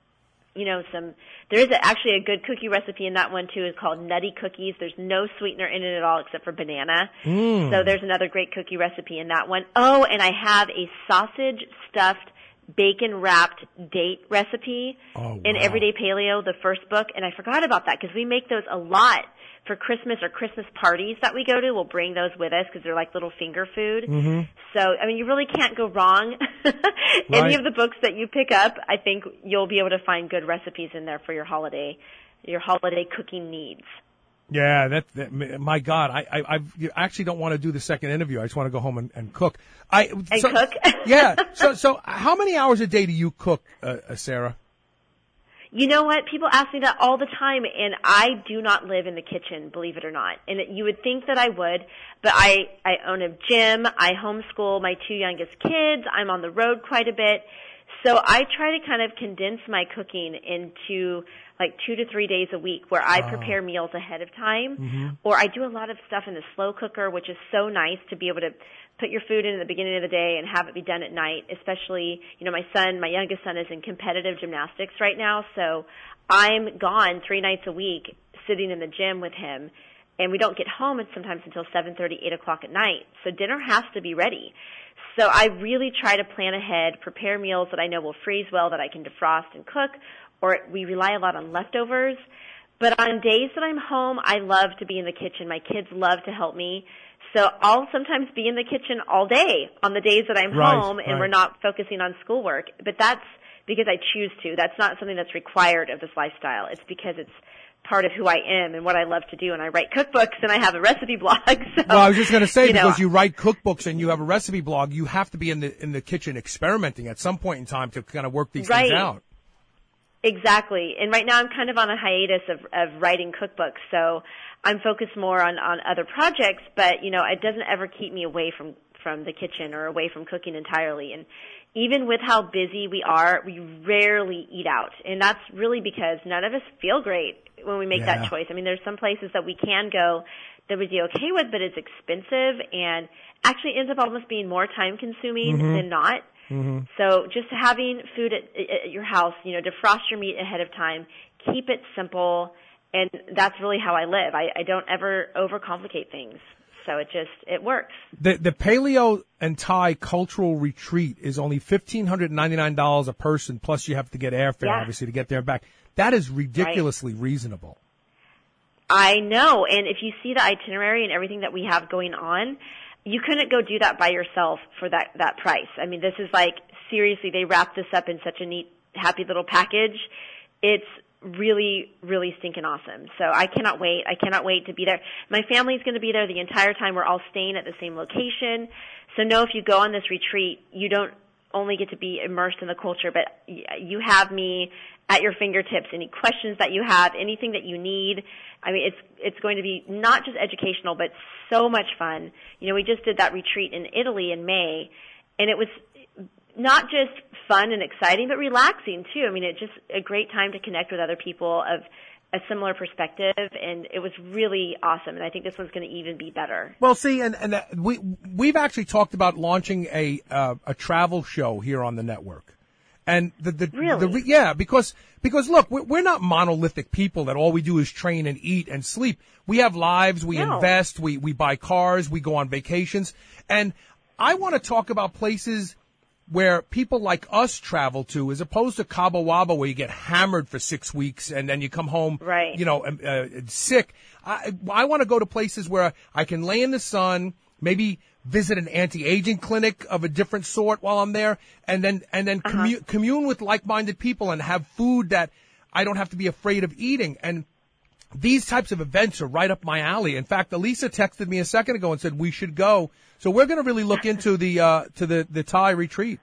There is actually a good cookie recipe in that one too. It's called Nutty Cookies. There's no sweetener in it at all except for banana. So there's another great cookie recipe in that one. Oh, and I have a sausage stuffed bacon wrapped date recipe in Everyday Paleo, the first book. And I forgot about that because we make those a lot for Christmas or Christmas parties that we go to. We'll bring those with us because they're like little finger food. So, I mean, you really can't go wrong. Any of the books that you pick up, I think you'll be able to find good recipes in there for your holiday cooking needs. Yeah, my God, I actually don't want to do the second interview. I just want to go home and cook. Cook? Yeah. So how many hours a day do you cook, Sarah? You know what? People ask me that all the time, and I do not live in the kitchen, believe it or not. And you would think that I would, but I own a gym. I homeschool my two youngest kids. I'm on the road quite a bit. So I try to kind of condense my cooking into like 2 to 3 days a week where I prepare meals ahead of time, or I do a lot of stuff in the slow cooker, which is so nice to be able to put your food in at the beginning of the day and have it be done at night, especially, my youngest son is in competitive gymnastics right now, so I'm gone 3 nights a week sitting in the gym with him, and we don't get home sometimes until 7:30, 8 o'clock at night, so dinner has to be ready. So I really try to plan ahead, prepare meals that I know will freeze well, that I can defrost and cook, or we rely a lot on leftovers. But on days that I'm home, I love to be in the kitchen. My kids love to help me. So I'll sometimes be in the kitchen all day on the days that I'm home and we're not focusing on schoolwork. But that's because I choose to. That's not something that's required of this lifestyle. It's because it's part of who I am and what I love to do. And I write cookbooks and I have a recipe blog. So, well, I was just going to say, because you write cookbooks and you have a recipe blog, you have to be in the kitchen experimenting at some point in time to kind of work these things out. Exactly. And right now I'm kind of on a hiatus of writing cookbooks. So I'm focused more on other projects, but, it doesn't ever keep me away from the kitchen or away from cooking entirely. And even with how busy we are, we rarely eat out. And that's really because none of us feel great when we make that choice. I mean, there's some places that we can go that we'd be okay with, but it's expensive and actually ends up almost being more time consuming than not. So just having food at your house, defrost your meat ahead of time, keep it simple, and that's really how I live. I don't ever overcomplicate things. So it works. The Paleo and Thai cultural retreat is only $1,599 a person, plus you have to get airfare, obviously, to get there and back. That is ridiculously reasonable. I know. And if you see the itinerary and everything that we have going on, you couldn't go do that by yourself for that price. I mean, this is like, seriously, they wrapped this up in such a neat, happy little package. It's really, really stinking awesome. So I cannot wait. I cannot wait to be there. My family's going to be there the entire time. We're all staying at the same location. So know if you go on this retreat, you don't only get to be immersed in the culture, but you have me at your fingertips. Any questions that you have, anything that you need. I mean, it's going to be not just educational, but so much fun. You know, we just did that retreat in Italy in May, and it was not just fun and exciting, but relaxing too. I mean, it's just a great time to connect with other people of a similar perspective, and it was really awesome. And I think this one's going to even be better. Well, see, and we've actually talked about launching a travel show here on the network. And because look, we're not monolithic people that all we do is train and eat and sleep. We have lives, we invest, we buy cars, we go on vacations. And I want to talk about places where people like us travel to, as opposed to Cabo Wabo, where you get hammered for 6 weeks and then you come home, sick. I want to go to places where I can lay in the sun, maybe visit an anti-aging clinic of a different sort while I'm there, and then commune with like-minded people and have food that I don't have to be afraid of eating. And these types of events are right up my alley. In fact, Elisa texted me a second ago and said we should go. So we're going to really look into the Thai retreat.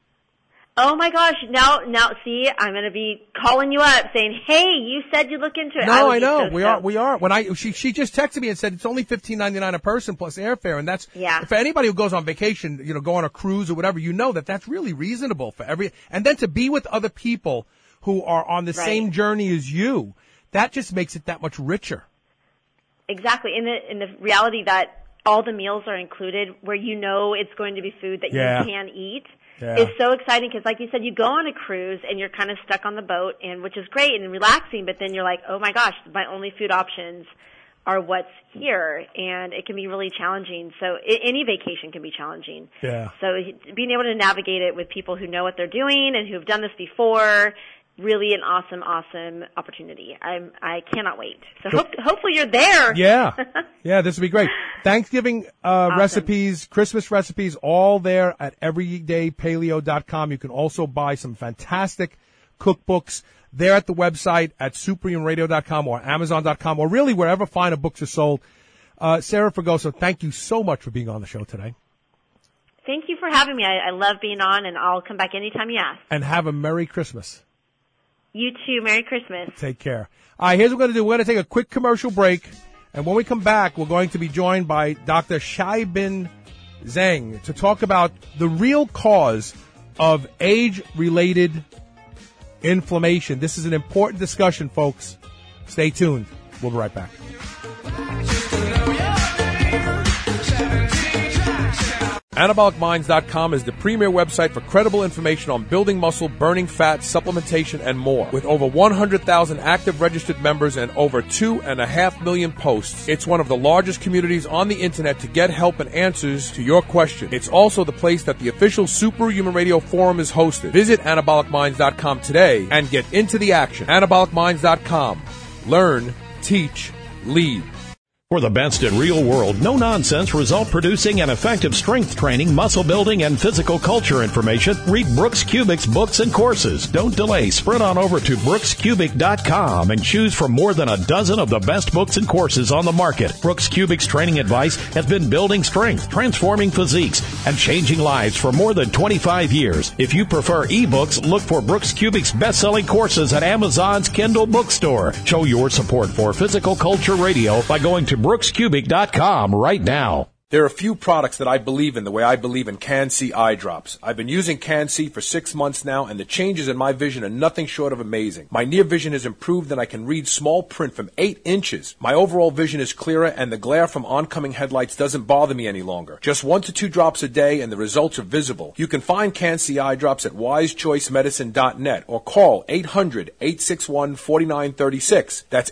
Oh my gosh! Now, see, I'm going to be calling you up saying, "Hey, you said you look into it." No, I know we are. When she just texted me and said it's only $1,599 a person plus airfare, and that's for anybody who goes on vacation, go on a cruise or whatever. That's really reasonable for and then to be with other people who are on the same journey as you, that just makes it that much richer. Exactly, in the reality that all the meals are included, where it's going to be food that you can eat. Yeah. It's so exciting because, like you said, you go on a cruise and you're kind of stuck on the boat, and which is great and relaxing, but then you're like, oh my gosh, my only food options are what's here, and it can be really challenging. So any vacation can be challenging. Yeah. So being able to navigate it with people who know what they're doing and who have done this before, really an awesome opportunity. I cannot wait. So hopefully you're there. Yeah. Yeah, this will be great. Thanksgiving recipes, Christmas recipes, all there at everydaypaleo.com. You can also buy some fantastic cookbooks there at the website at superhumanradio.com or amazon.com or really wherever fine books are sold. Sarah Fragoso, thank you so much for being on the show today. Thank you for having me. I love being on, and I'll come back anytime you ask. And have a Merry Christmas. You too. Merry Christmas. Take care. All right, here's what we're going to do. We're going to take a quick commercial break. And when we come back, we're going to be joined by Dr. Shaibin Zhang to talk about the real cause of age-related inflammation. This is an important discussion, folks. Stay tuned. We'll be right back. AnabolicMinds.com is the premier website for credible information on building muscle, burning fat, supplementation, and more. With over 100,000 active registered members and over 2.5 million posts, it's one of the largest communities on the internet to get help and answers to your question. It's also the place that the official Superhuman Radio Forum is hosted. Visit AnabolicMinds.com today and get into the action. AnabolicMinds.com. Learn, teach, lead. For the best in real world, no nonsense, result producing and effective strength training, muscle building, and physical culture information, read Brooks Kubik's books and courses. Don't delay. Sprint on over to brookskubik.com and choose from more than a dozen of the best books and courses on the market. Brooks Kubik's training advice has been building strength, transforming physiques, and changing lives for more than 25 years. If you prefer ebooks, look for Brooks Kubik's best-selling courses at Amazon's Kindle bookstore. Show your support for Physical Culture Radio by going to brookskubik.com right now. There are a few products that I believe in the way I believe in Can-C eye drops. I've been using Can-C for 6 months now, and the changes in my vision are nothing short of amazing. My near vision has improved, and I can read small print from 8 inches. My overall vision is clearer, and the glare from oncoming headlights doesn't bother me any longer. Just 1 to 2 drops a day, and the results are visible. You can find Can-C eye drops at wisechoicemedicine.net or call 800-861-4936. That's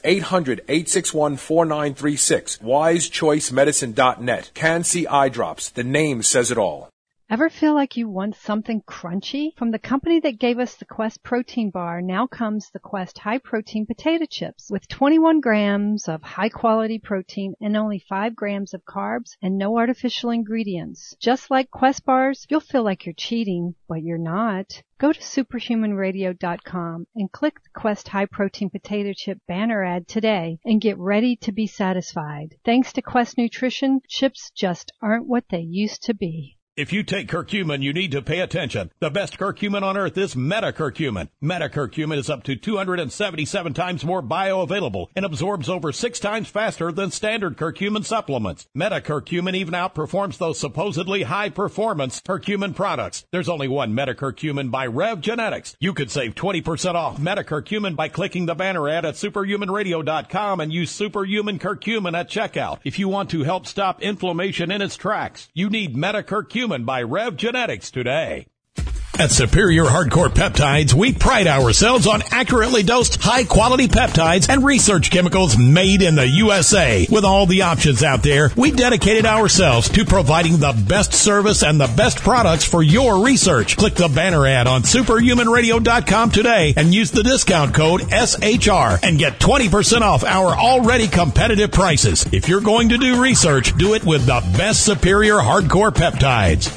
800-861-4936. wisechoicemedicine.net. Can-C eye drops. The name says it all. Ever feel like you want something crunchy? From the company that gave us the Quest protein bar, now comes the Quest high protein potato chips with 21 grams of high quality protein and only 5 grams of carbs and no artificial ingredients. Just like Quest bars, you'll feel like you're cheating, but you're not. Go to superhumanradio.com and click the Quest high protein potato chip banner ad today and get ready to be satisfied. Thanks to Quest Nutrition, chips just aren't what they used to be. If you take curcumin, you need to pay attention. The best curcumin on earth is metacurcumin. Metacurcumin is up to 277 times more bioavailable and absorbs over 6 times faster than standard curcumin supplements. Metacurcumin even outperforms those supposedly high-performance curcumin products. There's only one metacurcumin by Rev Genetics. You could save 20% off metacurcumin by clicking the banner ad at superhumanradio.com and use superhuman curcumin at checkout. If you want to help stop inflammation in its tracks, you need metacurcumin by Rev Genetics today. At Superior Hardcore Peptides, we pride ourselves on accurately dosed, high-quality peptides and research chemicals made in the USA. With all the options out there, we dedicated ourselves to providing the best service and the best products for your research. Click the banner ad on superhumanradio.com today and use the discount code SHR and get 20% off our already competitive prices. If you're going to do research, do it with the best Superior Hardcore Peptides.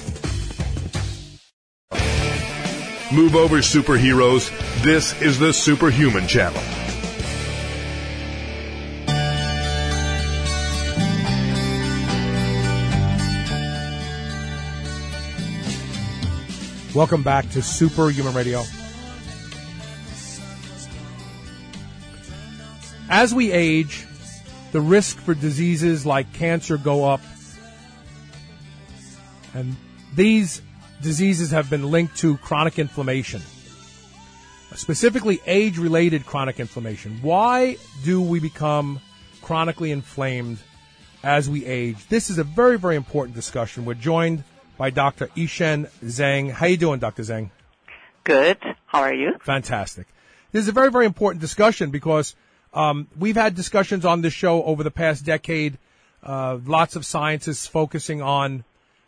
Move over, superheroes. This is the Superhuman Channel. Welcome back to Superhuman Radio. As we age, the risk for diseases like cancer go up, and these diseases have been linked to chronic inflammation, specifically age-related chronic inflammation. Why do we become chronically inflamed as we age? This is a very, very important discussion. We're joined by Dr. Yishen Zhang. How you doing, Dr. Zhang? Good. How are you? Fantastic. This is a very, very important discussion because we've had discussions on this show over the past decade, lots of scientists focusing on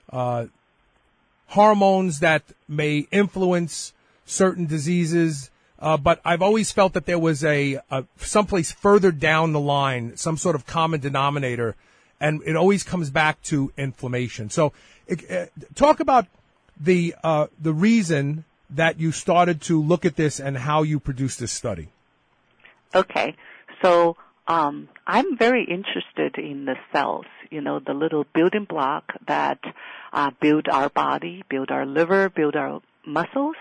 hormones that may influence certain diseases, but I've always felt that there was a someplace further down the line, some sort of common denominator, and it always comes back to inflammation. So, talk about the reason that you started to look at this and how you produced this study. Okay, so I'm very interested in the cells, the little building block that build our body, build our liver, build our muscles.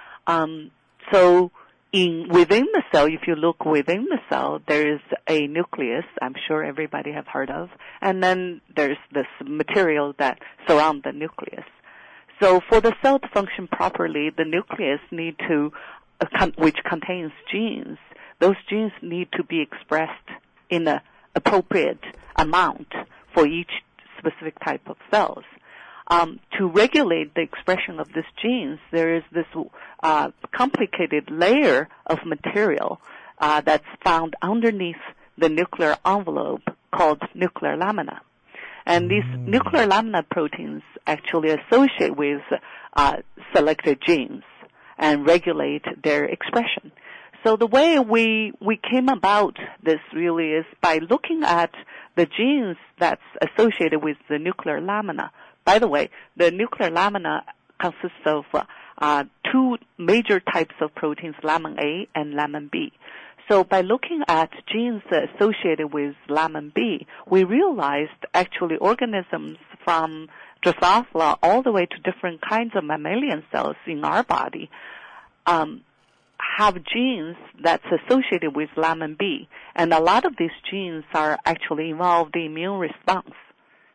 So within the cell, if you look within the cell, there is a nucleus, I'm sure everybody have heard of, and then there's this material that surrounds the nucleus. So for the cell to function properly, the nucleus need to, which contains genes, those genes need to be expressed in an appropriate amount for each specific type of cells. To regulate the expression of these genes, there is this complicated layer of material that's found underneath the nuclear envelope called nuclear lamina. And these nuclear lamina proteins actually associate with selected genes and regulate their expression. So the way we came about this really is by looking at the genes that's associated with the nuclear lamina. By the way, the nuclear lamina consists of 2 major types of proteins, lamin A and lamin B. So by looking at genes associated with lamin B, we realized actually organisms from Drosophila all the way to different kinds of mammalian cells in our body have genes that's associated with lamin B. And a lot of these genes are actually involved in immune response.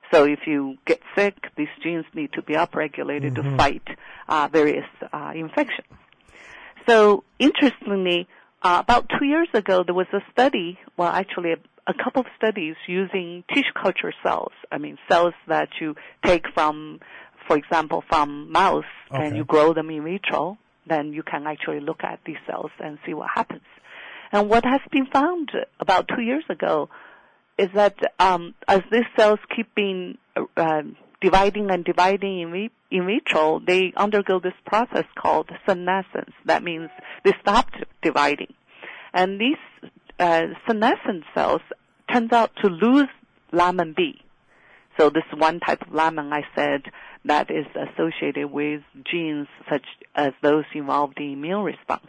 So if you get sick, these genes need to be upregulated to fight various infections. So interestingly, about 2 years ago, there was a study, well, actually a couple of studies using tissue culture cells. I mean, cells that you take from, for example, from mouse, and you grow them in vitro. Then you can actually look at these cells and see what happens. And what has been found about 2 years ago is that as these cells keep being dividing and dividing in vitro, they undergo this process called senescence. That means they stop dividing. And these senescent cells turns out to lose lamin B. So this one type of lamin I said that is associated with genes such as those involved in immune response.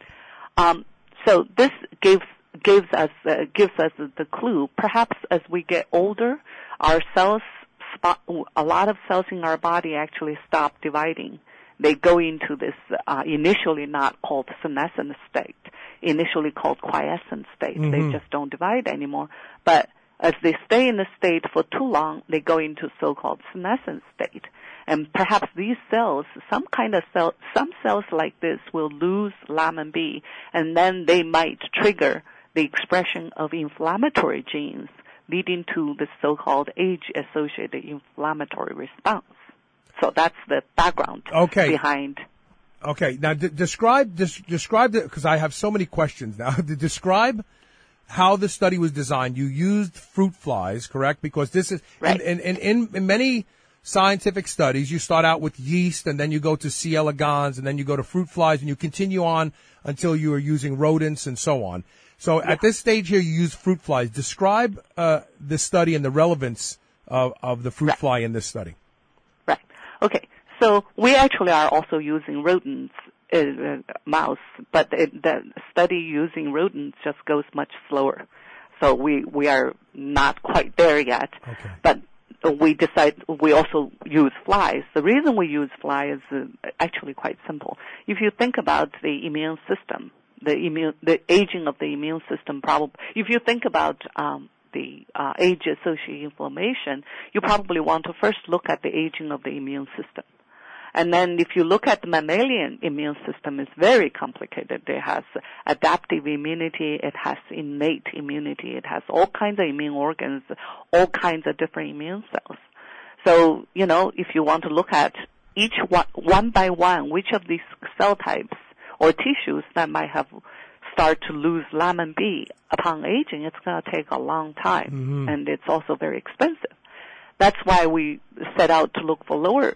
So this gives us the clue. Perhaps as we get older, our cells, a lot of cells in our body actually stop dividing. They go into this initially not called senescent state, initially called quiescent state. They just don't divide anymore. But as they stay in the state for too long, they go into so-called senescent state. And perhaps these cells, some cells like this will lose lamin B, and then they might trigger the expression of inflammatory genes, leading to the so-called age-associated inflammatory response. So that's the background behind. Okay, now describe because I have so many questions now. Describe how the study was designed. You used fruit flies, correct? Because this is right. In many scientific studies, you start out with yeast, and then you go to C. elegans, and then you go to fruit flies, and you continue on until you are using rodents and so on. So at this stage here, you use fruit flies. Describe this study and the relevance of the fruit fly in this study. Right. Okay. So we actually are also using rodents, mouse, but the study using rodents just goes much slower. So we are not quite there yet. Okay. But we also use flies. The reason we use flies is actually quite simple. If you think about the immune system, the aging of the immune system, if you think about the age-associated inflammation, you probably want to first look at the aging of the immune system. And then if you look at the mammalian immune system, it's very complicated. It has adaptive immunity. It has innate immunity. It has all kinds of immune organs, all kinds of different immune cells. So, if you want to look at each one by one, which of these cell types or tissues that might have start to lose lamin B upon aging, it's going to take a long time. And it's also very expensive. That's why we set out to look for lower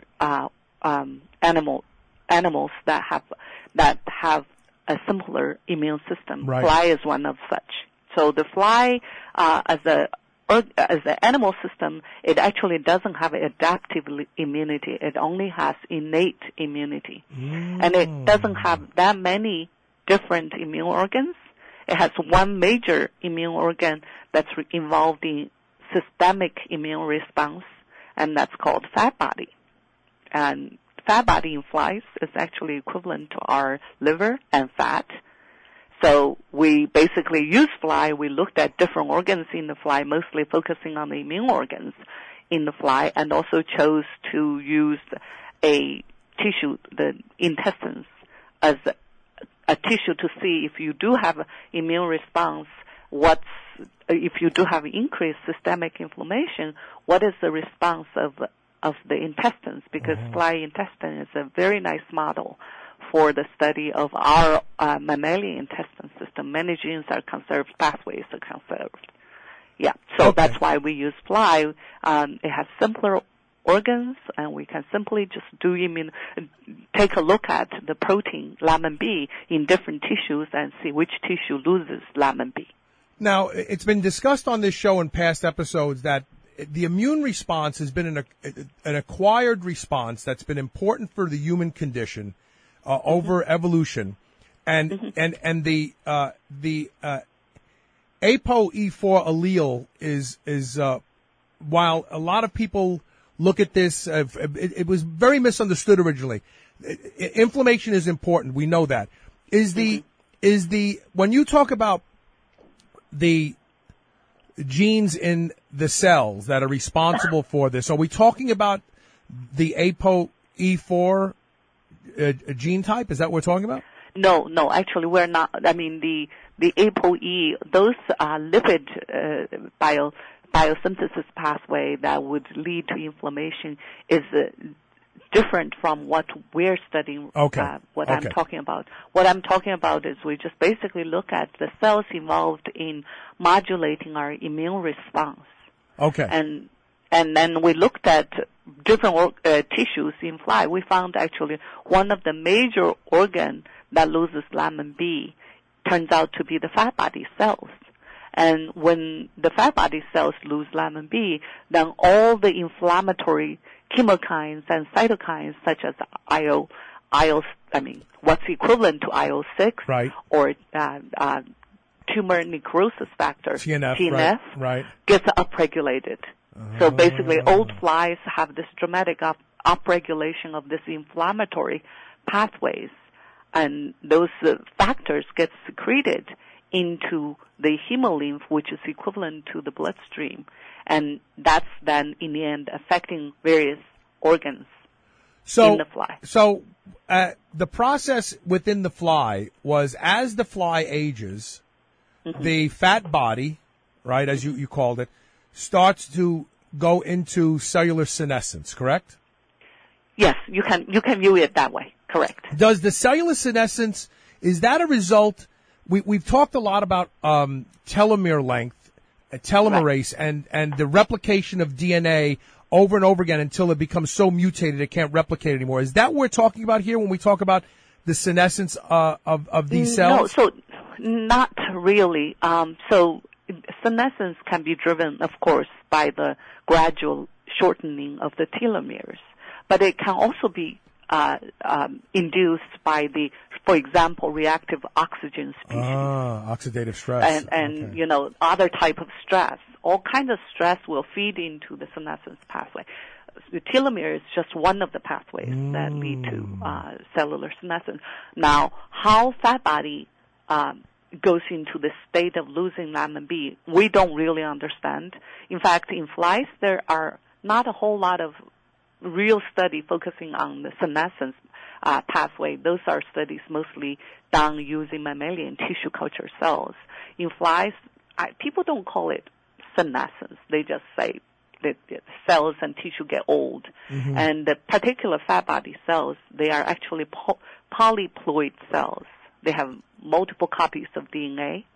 animals that have a simpler immune system. Right. Fly is one of such. So the fly, as the animal system, it actually doesn't have adaptive immunity. It only has innate immunity, and it doesn't have that many different immune organs. It has one major immune organ that's involved in systemic immune response, and that's called fat body. And fat body in flies is actually equivalent to our liver and fat. So we basically used fly. We looked at different organs in the fly, mostly focusing on the immune organs in the fly, and also chose to use a tissue, the intestines, as a tissue to see if you do have immune response, if you do have increased systemic inflammation, what is the response of the intestines, because fly intestine is a very nice model for the study of our mammalian intestine system. Many genes are conserved, pathways are conserved. Yeah, so that's why we use fly. It has simpler organs, and we can simply just take a look at the protein lamin B in different tissues and see which tissue loses lamin B. Now, it's been discussed on this show in past episodes that the immune response has been an acquired response that's been important for the human condition over evolution, and the ApoE4 allele is while a lot of people look at this, it was very misunderstood originally. Inflammation is important. We know that. When you talk about the genes in the cells that are responsible for this. Are we talking about the ApoE4 gene type? Is that what we're talking about? No, actually we're not. I mean, the ApoE, those lipid biosynthesis pathway that would lead to inflammation is different from what we're studying, Okay. I'm talking about. What I'm talking about is we just basically look at the cells involved in modulating our immune response. Okay. And then we looked at different tissues in fly. We found actually one of the major organ that loses lamin B turns out to be the fat body cells. And when the fat body cells lose lamin B, then all the inflammatory chemokines and cytokines such as what's equivalent to IL-6 right. or tumor necrosis factor, TNF right. gets upregulated. So basically old flies have this dramatic upregulation of this inflammatory pathways, and those factors get secreted into the hemolymph, which is equivalent to the bloodstream. And that's then, in the end, affecting various organs in the fly. So the process within the fly was as the fly ages, the fat body, right, as you called it, starts to go into cellular senescence, correct? Yes, you can view it that way, correct. Does the cellular senescence, is that a result? We've talked a lot about telomere length, telomerase, right. and the replication of DNA over and over again until it becomes so mutated it can't replicate anymore. Is that what we're talking about here when we talk about the senescence of these cells? No, so not really. So senescence can be driven, of course, by the gradual shortening of the telomeres, but it can also be induced by for example, reactive oxygen species. Oxidative stress. And okay. Other type of stress. All kinds of stress will feed into the senescence pathway. The telomere is just one of the pathways that lead to cellular senescence. Now, how fat body goes into the state of losing lamin B, we don't really understand. In fact, in flies, there are not a whole lot of real study focusing on the senescence pathway. Those are studies mostly done using mammalian tissue culture cells. In flies, people don't call it senescence. They just say that cells and tissue get old. Mm-hmm. And the particular fat body cells, they are actually polyploid cells. They have multiple copies of DNA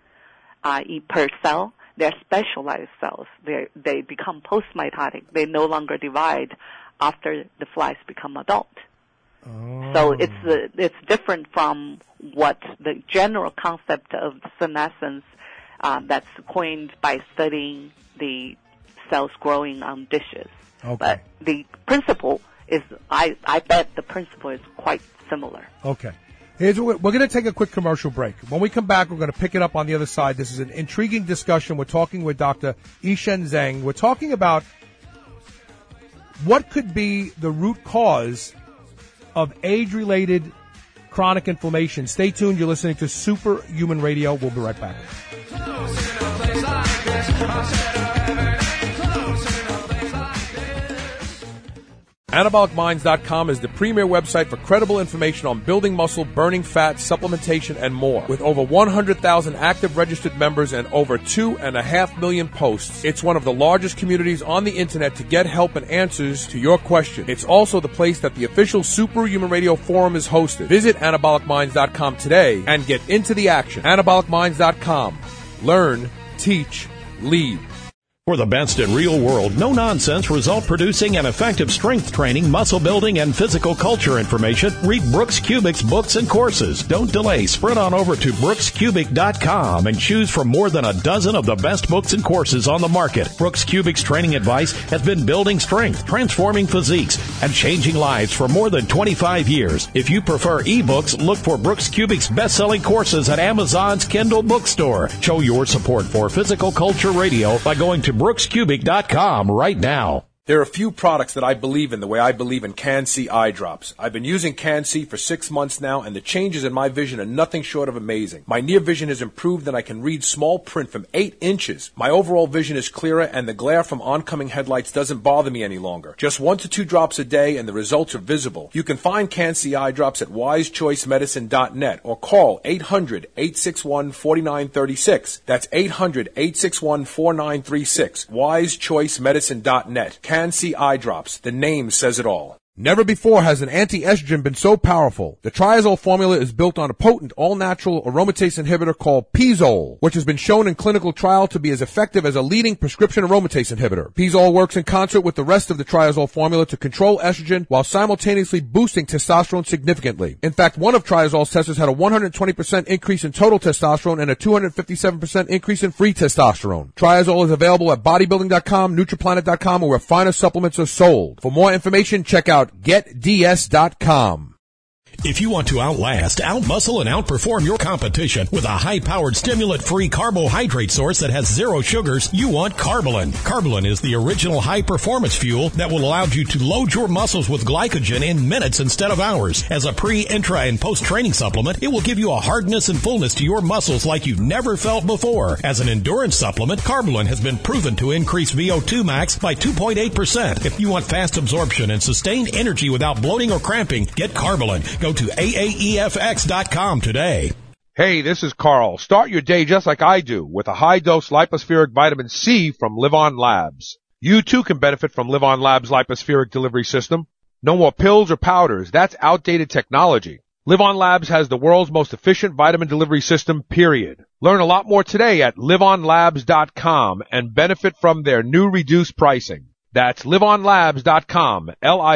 per cell. They're specialized cells. They become post-mitotic. They no longer divide after the flies become adult. Oh. So it's different from what the general concept of senescence that's coined by studying the cells growing on dishes. Okay. But the principle is, I bet the principle is quite similar. Okay. We're going to take a quick commercial break. When we come back, we're going to pick it up on the other side. This is an intriguing discussion. We're talking with Dr. Yishen Zheng. We're talking about what could be the root cause of age-related chronic inflammation. Stay tuned. You're listening to Superhuman Radio. We'll be right back. AnabolicMinds.com is the premier website for credible information on building muscle, burning fat, supplementation, and more. With over 100,000 active registered members and over 2.5 million posts, it's one of the largest communities on the internet to get help and answers to your questions. It's also the place that the official Superhuman Radio Forum is hosted. Visit AnabolicMinds.com today and get into the action. AnabolicMinds.com. Learn, teach, lead. For the best in real world, no nonsense, result producing and effective strength training, muscle building, and physical culture information, read Brooks Kubic's books and courses. Don't delay. Sprint on over to brookskubic.com and choose from more than a dozen of the best books and courses on the market. Brooks Kubic's training advice has been building strength, transforming physiques, and changing lives for more than 25 years. If you prefer ebooks, look for Brooks Kubic's best-selling courses at Amazon's Kindle bookstore. Show your support for Physical Culture Radio by going to brookskubic.com right now. There are a few products that I believe in the way I believe in Can-C eye drops. I've been using Can-C for 6 months now, and the changes in my vision are nothing short of amazing. My near vision has improved, and I can read small print from 8 inches. My overall vision is clearer, and the glare from oncoming headlights doesn't bother me any longer. Just 1 to 2 drops a day, and the results are visible. You can find Can-C eye drops at wisechoicemedicine.net or call 800-861-4936. That's 800-861-4936. wisechoicemedicine.net. Can-C eye drops. The name says it all. Never before has an anti-estrogen been so powerful. The Triazole formula is built on a potent, all-natural aromatase inhibitor called Pizole, which has been shown in clinical trial to be as effective as a leading prescription aromatase inhibitor. Pizole works in concert with the rest of the Triazole formula to control estrogen while simultaneously boosting testosterone significantly. In fact, one of Triazole's testers had a 120% increase in total testosterone and a 257% increase in free testosterone. Triazole is available at bodybuilding.com, nutriplanet.com, or where finer supplements are sold. For more information, check out GetDS.com. If you want to outlast, outmuscle, and outperform your competition with a high-powered stimulant-free carbohydrate source that has 0 sugars, you want Carbolin. Carbolin is the original high-performance fuel that will allow you to load your muscles with glycogen in minutes instead of hours. As a pre, intra, and post-training supplement, it will give you a hardness and fullness to your muscles like you've never felt before. As an endurance supplement, Carbolin has been proven to increase VO2 max by 2.8%. If you want fast absorption and sustained energy without bloating or cramping, get Carbolin. Go to AAEFX.com today. Hey, this is Carl. Start your day just like I do with a high-dose lipospheric vitamin C from LivOn Labs. You too can benefit from LivOn Labs' lipospheric delivery system. No more pills or powders. That's outdated technology. LivOn Labs has the world's most efficient vitamin delivery system, period. Learn a lot more today at livonlabs.com and benefit from their new reduced pricing. That's livonlabs.com,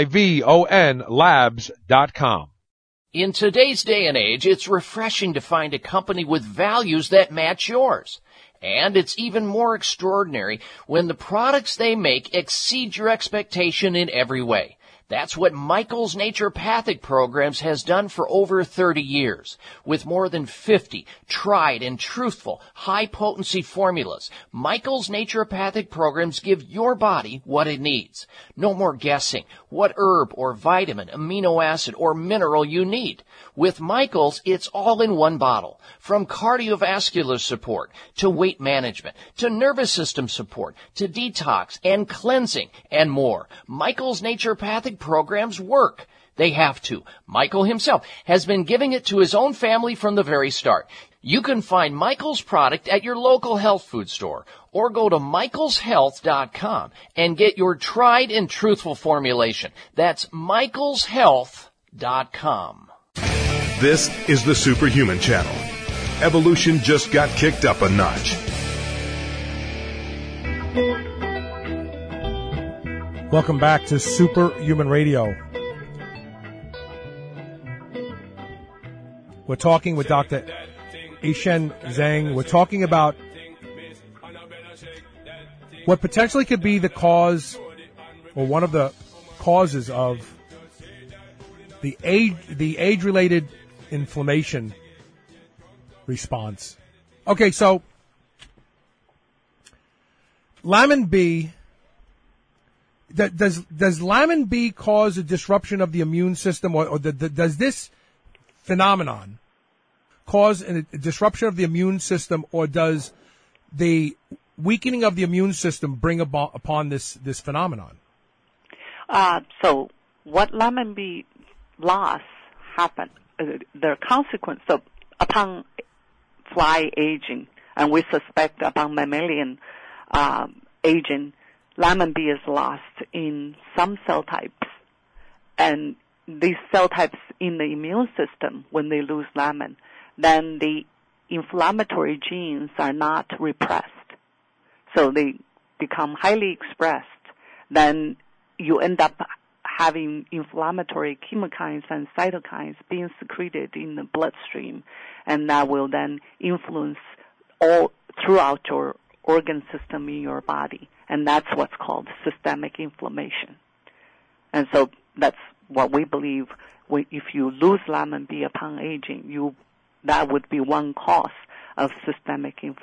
Livon labs.com. In today's day and age, it's refreshing to find a company with values that match yours. And it's even more extraordinary when the products they make exceed your expectation in every way. That's what Michael's Naturopathic Programs has done for over 30 years. With more than 50 tried and truthful high-potency formulas, Michael's Naturopathic Programs give your body what it needs. No more guessing what herb or vitamin, amino acid, or mineral you need. With Michael's, it's all in one bottle. From cardiovascular support, to weight management, to nervous system support, to detox and cleansing, and more. Michael's Naturopathic Programs work. They have to. Michael himself has been giving it to his own family from the very start. You can find Michael's product at your local health food store or go to michaelshealth.com and get your tried and truthful formulation. That's michaelshealth.com. This is the Superhuman Channel. Evolution just got kicked up a notch. Welcome back to Superhuman Radio. We're talking with Dr. Yishen Zhang. We're talking about what potentially could be the cause, or one of the causes of the age-related inflammation response. Okay, so Lamin B. Does Lamin B cause a disruption of the immune system, or does this phenomenon cause a disruption of the immune system, or does the weakening of the immune system bring upon this phenomenon? So what Lamin B loss happened, the consequence of upon fly aging, and we suspect upon mammalian aging, Lamin B is lost in some cell types. And these cell types in the immune system, when they lose lamin, then the inflammatory genes are not repressed. So they become highly expressed. Then you end up having inflammatory chemokines and cytokines being secreted in the bloodstream, and that will then influence all throughout your organ system in your body. And that's what's called systemic inflammation. And so that's what we believe. If you lose Lamin B upon aging, that would be one cause of systemic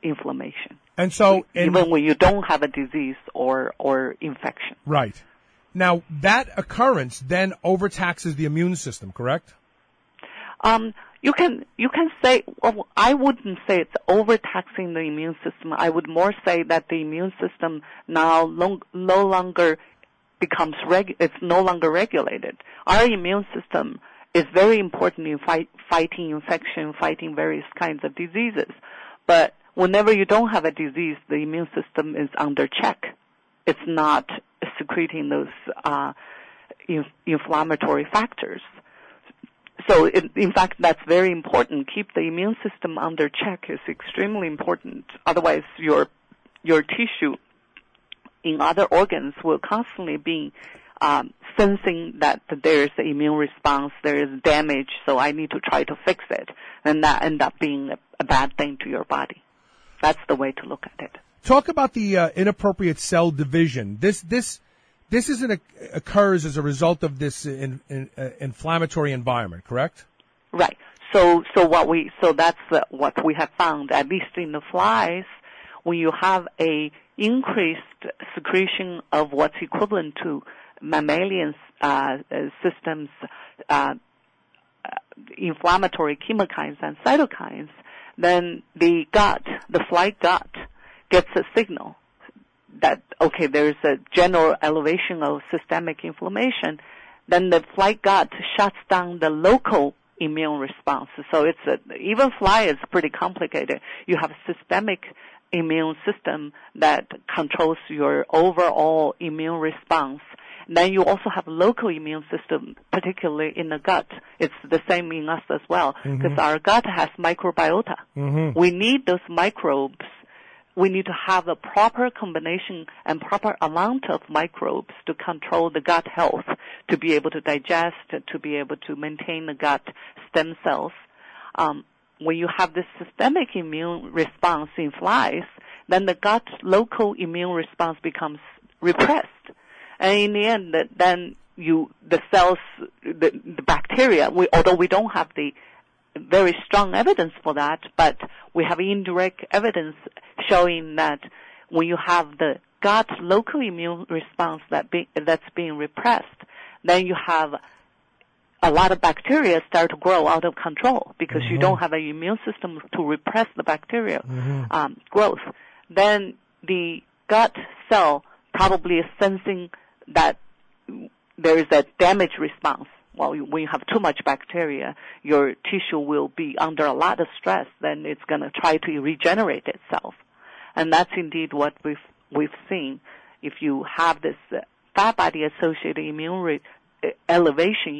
inflammation. And so, even when you don't have a disease or infection. Right. Now, that occurrence then overtaxes the immune system, correct? You can say, well, I wouldn't say it's overtaxing the immune system. I would more say that the immune system now no longer becomes it's no longer regulated. Our immune system is very important in fighting infection, fighting various kinds of diseases. But whenever you don't have a disease, the immune system is under check. It's not secreting those inflammatory factors. So, in fact, that's very important. Keep the immune system under check is extremely important. Otherwise, your tissue in other organs will constantly be sensing that there's an immune response, there is damage, so I need to try to fix it. And that ends up being a bad thing to your body. That's the way to look at it. Talk about the inappropriate cell division. This occurs as a result of this inflammatory environment, correct? Right. So that's what we have found, at least in the flies, when you have a increased secretion of what's equivalent to mammalian systems, inflammatory chemokines and cytokines, then the fly gut gets a signal that, okay, there's a general elevation of systemic inflammation. Then the fly gut shuts down the local immune response. So even fly is pretty complicated. You have a systemic immune system that controls your overall immune response. Then you also have a local immune system, particularly in the gut. It's the same in us as well, because our gut has microbiota. We need those microbes. We need to have a proper combination and proper amount of microbes to control the gut health, to be able to digest, to be able to maintain the gut stem cells. When you have this systemic immune response in flies, then the gut local immune response becomes repressed. And in the end, then the cells, the bacteria, although we don't have the very strong evidence for that, but we have indirect evidence showing that when you have the gut local immune response that's being repressed, then you have a lot of bacteria start to grow out of control because you don't have an immune system to repress the bacteria growth. Then the gut cell probably is sensing that there is a damage response. Well, when you have too much bacteria, your tissue will be under a lot of stress. Then it's going to try to regenerate itself, and that's indeed what we've seen. If you have this fat body associated elevation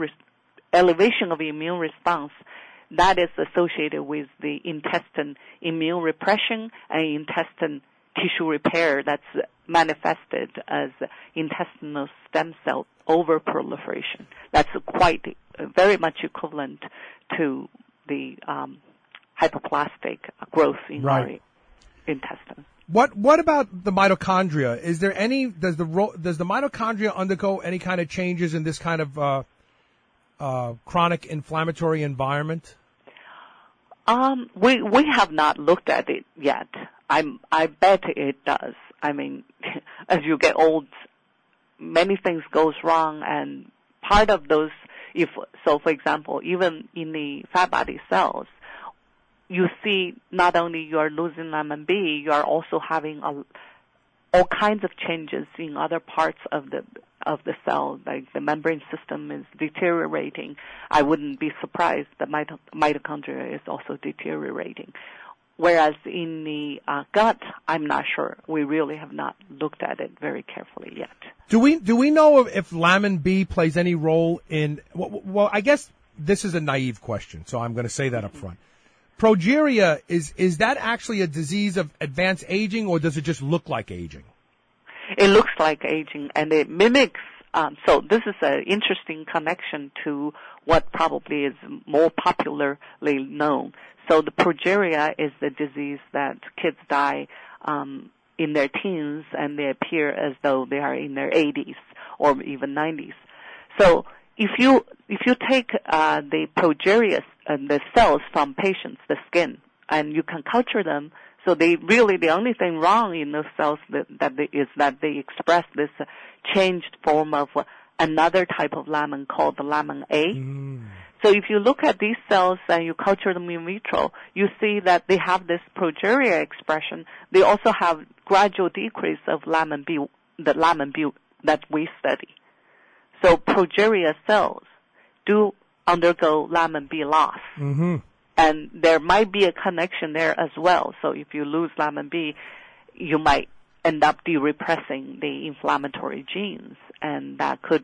of immune response, that is associated with the intestine immune repression and intestine tissue repair that's manifested as intestinal stem cell overproliferation. That's very much equivalent to the hypoplastic growth in our intestines. What about the mitochondria? Is there does the mitochondria undergo any kind of changes in this kind of chronic inflammatory environment? We have not looked at it yet. I bet it does. I mean, as you get old, many things goes wrong, and part of those, for example, even in the fat body cells, you see not only you are losing lemon B, you are also having all kinds of changes in other parts of the cell, like the membrane system is deteriorating. I wouldn't be surprised that mitochondria is also deteriorating. Whereas in the gut, I'm not sure. We really have not looked at it very carefully yet. Do we know if lamin B plays any role in? Well, I guess this is a naive question, so I'm going to say that up front. Progeria, is that actually a disease of advanced aging, or does it just look like aging? It looks like aging, and it mimics. So this is an interesting connection to what probably is more popularly known. So the progeria is the disease that kids die in their teens, and they appear as though they are in their 80s or even 90s. So if you take the progeria the cells from patients, the skin, and you can culture them, So the only thing wrong in those cells that they express this changed form of another type of laminin called the laminin A. So if you look at these cells and you culture them in vitro, you see that they have this progeria expression. They also have gradual decrease of laminin B, the laminin B that we study. So progeria cells do undergo laminin B loss. And there might be a connection there as well. So if you lose laminin B, you might end up de-repressing the inflammatory genes. And that could,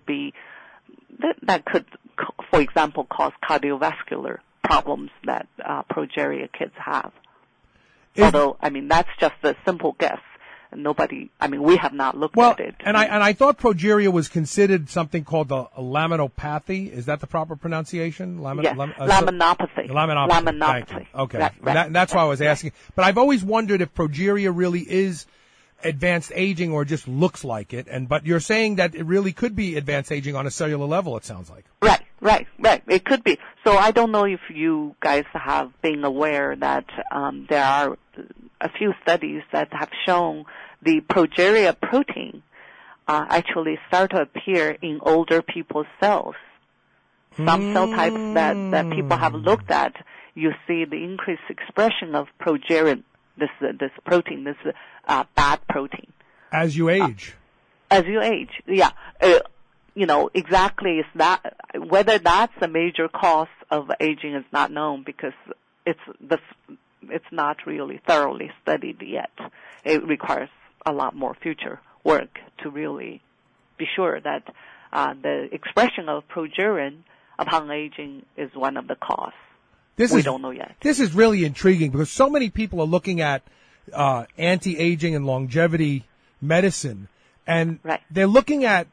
for example, cause cardiovascular problems that progeria kids have. Although, that's just a simple guess. We have not looked at it. And I thought progeria was considered something called a laminopathy. Is that the proper pronunciation? Laminopathy. Laminopathy. Okay. Right. That's why I was asking. But I've always wondered if progeria really is advanced aging or just looks like it. But you're saying that it really could be advanced aging on a cellular level, it sounds like. Right. It could be. So I don't know if you guys have been aware that there are a few studies that have shown the progeria protein actually start to appear in older people's cells. Some cell types that people have looked at, you see the increased expression of progeria, this protein, this bad protein. As you age. Yeah. Exactly is that, whether that's a major cause of aging is not known because it's not really thoroughly studied yet. It requires a lot more future work to really be sure that the expression of progerin upon aging is one of the causes. We don't know yet. This is really intriguing because so many people are looking at anti-aging and longevity medicine, and they're looking at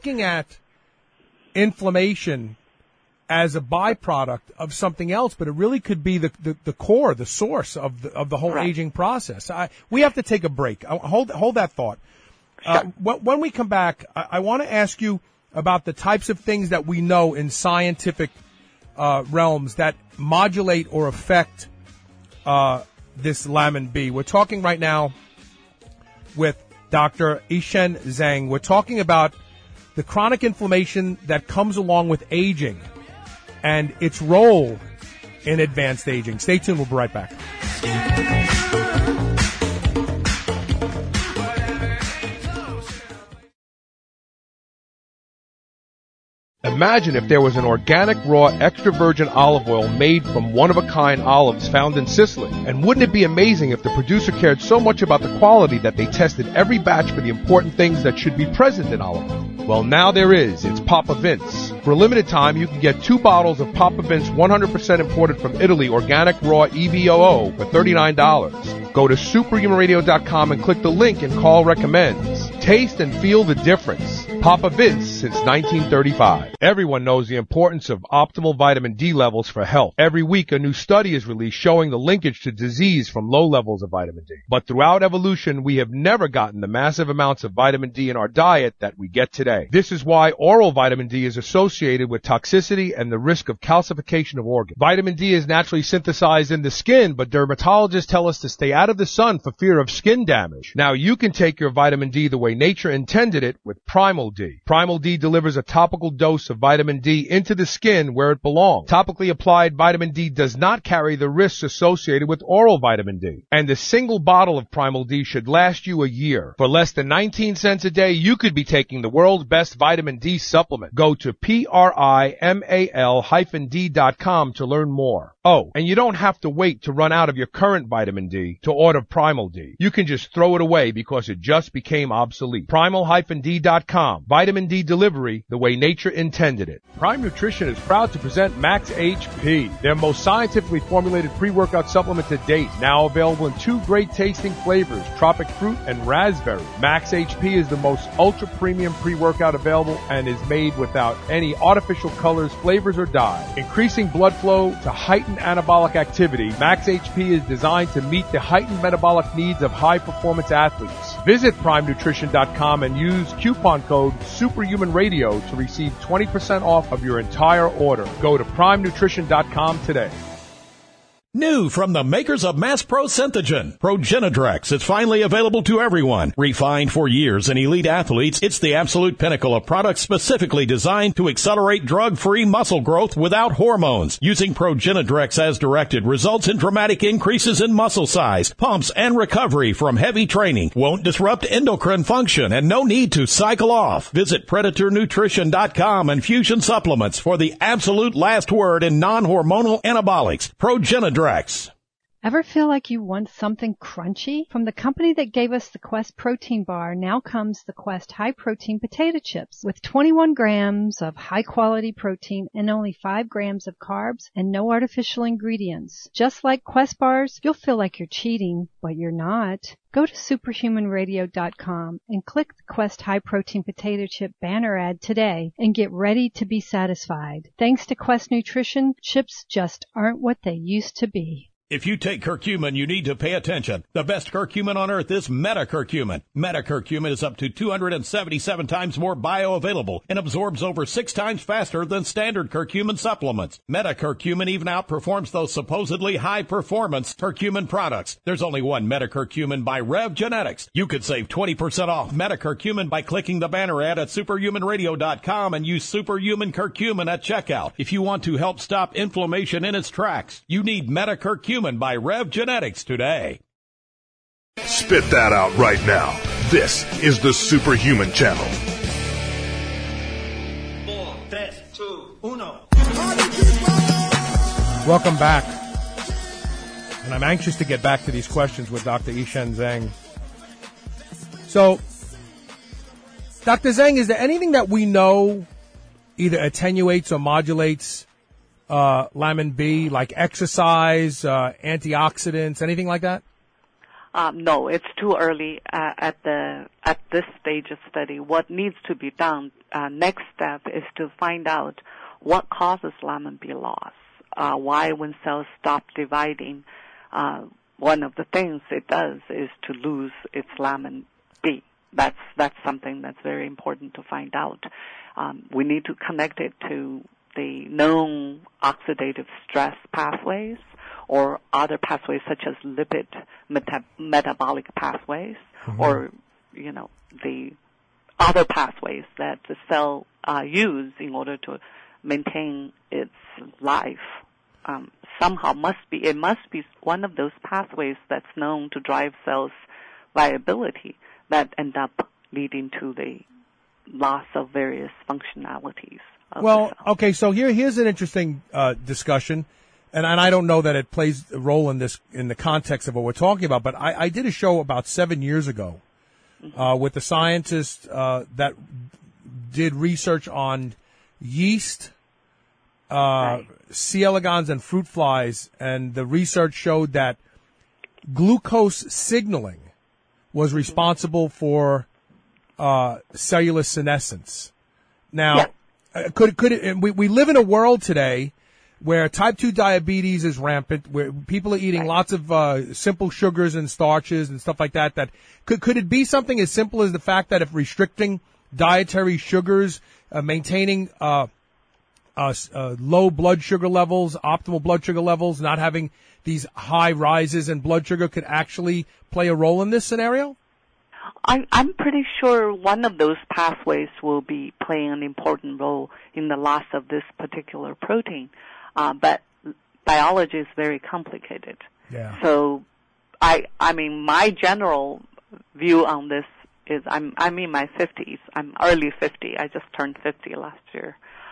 inflammation as a byproduct of something else, but it really could be the core, the source of the whole aging process. We have to take a break. Hold that thought. Sure. When we come back, I want to ask you about the types of things that we know in scientific realms that modulate or affect this laminin B. We're talking right now with Dr. Yishen Zhang. We're talking about the chronic inflammation that comes along with aging and its role in advanced aging. Stay tuned. We'll be right back. Imagine if there was an organic, raw, extra virgin olive oil made from one-of-a-kind olives found in Sicily. And wouldn't it be amazing if the producer cared so much about the quality that they tested every batch for the important things that should be present in olive oil? Well, now there is. It's Papa Vince. For a limited time, you can get 2 bottles of Papa Vince 100% imported from Italy organic raw EVOO for $39. Go to superhumanradio.com and click the link and call recommends. Taste and feel the difference. Papa Vince since 1935. Everyone knows the importance of optimal vitamin D levels for health. Every week a new study is released showing the linkage to disease from low levels of vitamin D. But throughout evolution, we have never gotten the massive amounts of vitamin D in our diet that we get today. This is why oral vitamin D is associated with toxicity and the risk of calcification of organs. Vitamin D is naturally synthesized in the skin, but dermatologists tell us to stay out of the sun for fear of skin damage. Now you can take your vitamin D the way nature intended it with Primal D. Primal D delivers a topical dose of vitamin D into the skin where it belongs. Topically applied vitamin D does not carry the risks associated with oral vitamin D. And a single bottle of Primal D should last you a year. For less than 19 cents a day, you could be taking the world's best vitamin D supplement. Go to primal-d.com to learn more. Oh, and you don't have to wait to run out of your current vitamin D to order Primal D. You can just throw it away because it just became obsolete. Primal-d.com. Vitamin D delivery the way nature intended it. Prime Nutrition is proud to present Max HP, their most scientifically formulated pre-workout supplement to date. Now available in 2 great tasting flavors, tropic fruit and raspberry. Max HP is the most ultra premium pre-workout available and is made without any artificial colors, flavors, or dyes. Increasing blood flow to heighten anabolic activity, Max HP is designed to meet the heightened metabolic needs of high-performance athletes. Visit PrimeNutrition.com and use coupon code SuperhumanRadio to receive 20% off of your entire order. Go to PrimeNutrition.com today. New from the makers of Mass Pro Synthogen, Progenadrex is finally available to everyone. Refined for years in elite athletes, it's the absolute pinnacle of products specifically designed to accelerate drug-free muscle growth without hormones. Using Progenadrex as directed results in dramatic increases in muscle size, pumps, and recovery from heavy training. Won't disrupt endocrine function and no need to cycle off. Visit PredatorNutrition.com and Fusion Supplements for the absolute last word in non-hormonal anabolics. Progenadrex. Ever feel like you want something crunchy? From the company that gave us the Quest protein bar, now comes the Quest high protein potato chips with 21 grams of high quality protein and only 5 grams of carbs and no artificial ingredients. Just like Quest bars, you'll feel like you're cheating, but you're not. Go to superhumanradio.com and click the Quest high protein potato chip banner ad today and get ready to be satisfied. Thanks to Quest Nutrition, chips just aren't what they used to be. If you take curcumin, you need to pay attention. The best curcumin on earth is metacurcumin. Metacurcumin is up to 277 times more bioavailable and absorbs over 6 times faster than standard curcumin supplements. Metacurcumin even outperforms those supposedly high-performance curcumin products. There's only one metacurcumin by Rev Genetics. You could save 20% off metacurcumin by clicking the banner ad at superhumanradio.com and use superhuman curcumin at checkout. If you want to help stop inflammation in its tracks, you need metacurcumin by Rev Genetics today. Spit that out right now. This is the Superhuman Channel. 4, 3, 2, 1. Welcome back. And I'm anxious to get back to these questions with Dr. Yishan Zhang. So, Dr. Zhang, is there anything that we know either attenuates or modulates Lamin B, like exercise, antioxidants, anything like that? No, it's too early at this stage of study. What needs to be done next step is to find out what causes Lamin B loss. Why, when cells stop dividing, one of the things it does is to lose its Lamin B. That's something that's very important to find out. We need to connect it to the known oxidative stress pathways or other pathways such as lipid metabolic pathways, or, the other pathways that the cell use in order to maintain its life. Somehow it must be one of those pathways that's known to drive cells' viability that end up leading to the loss of various functionalities. Well, okay, so here's an interesting discussion, and I don't know that it plays a role in the context of what we're talking about, but I did a show about 7 years ago with a scientist that did research on yeast, C. elegans, and fruit flies, and the research showed that glucose signaling was responsible for cellular senescence. Now, could it, we live in a world today where type 2 diabetes is rampant, where people are eating lots of simple sugars and starches and stuff like that. That could it be something as simple as the fact that if restricting dietary sugars, maintaining low blood sugar levels, optimal blood sugar levels, not having these high rises in blood sugar could actually play a role in this scenario? I'm pretty sure one of those pathways will be playing an important role in the loss of this particular protein. But biology is very complicated. Yeah. So I mean, my general view on this is I'm in my 50s. I'm early 50. I just turned 50 last year.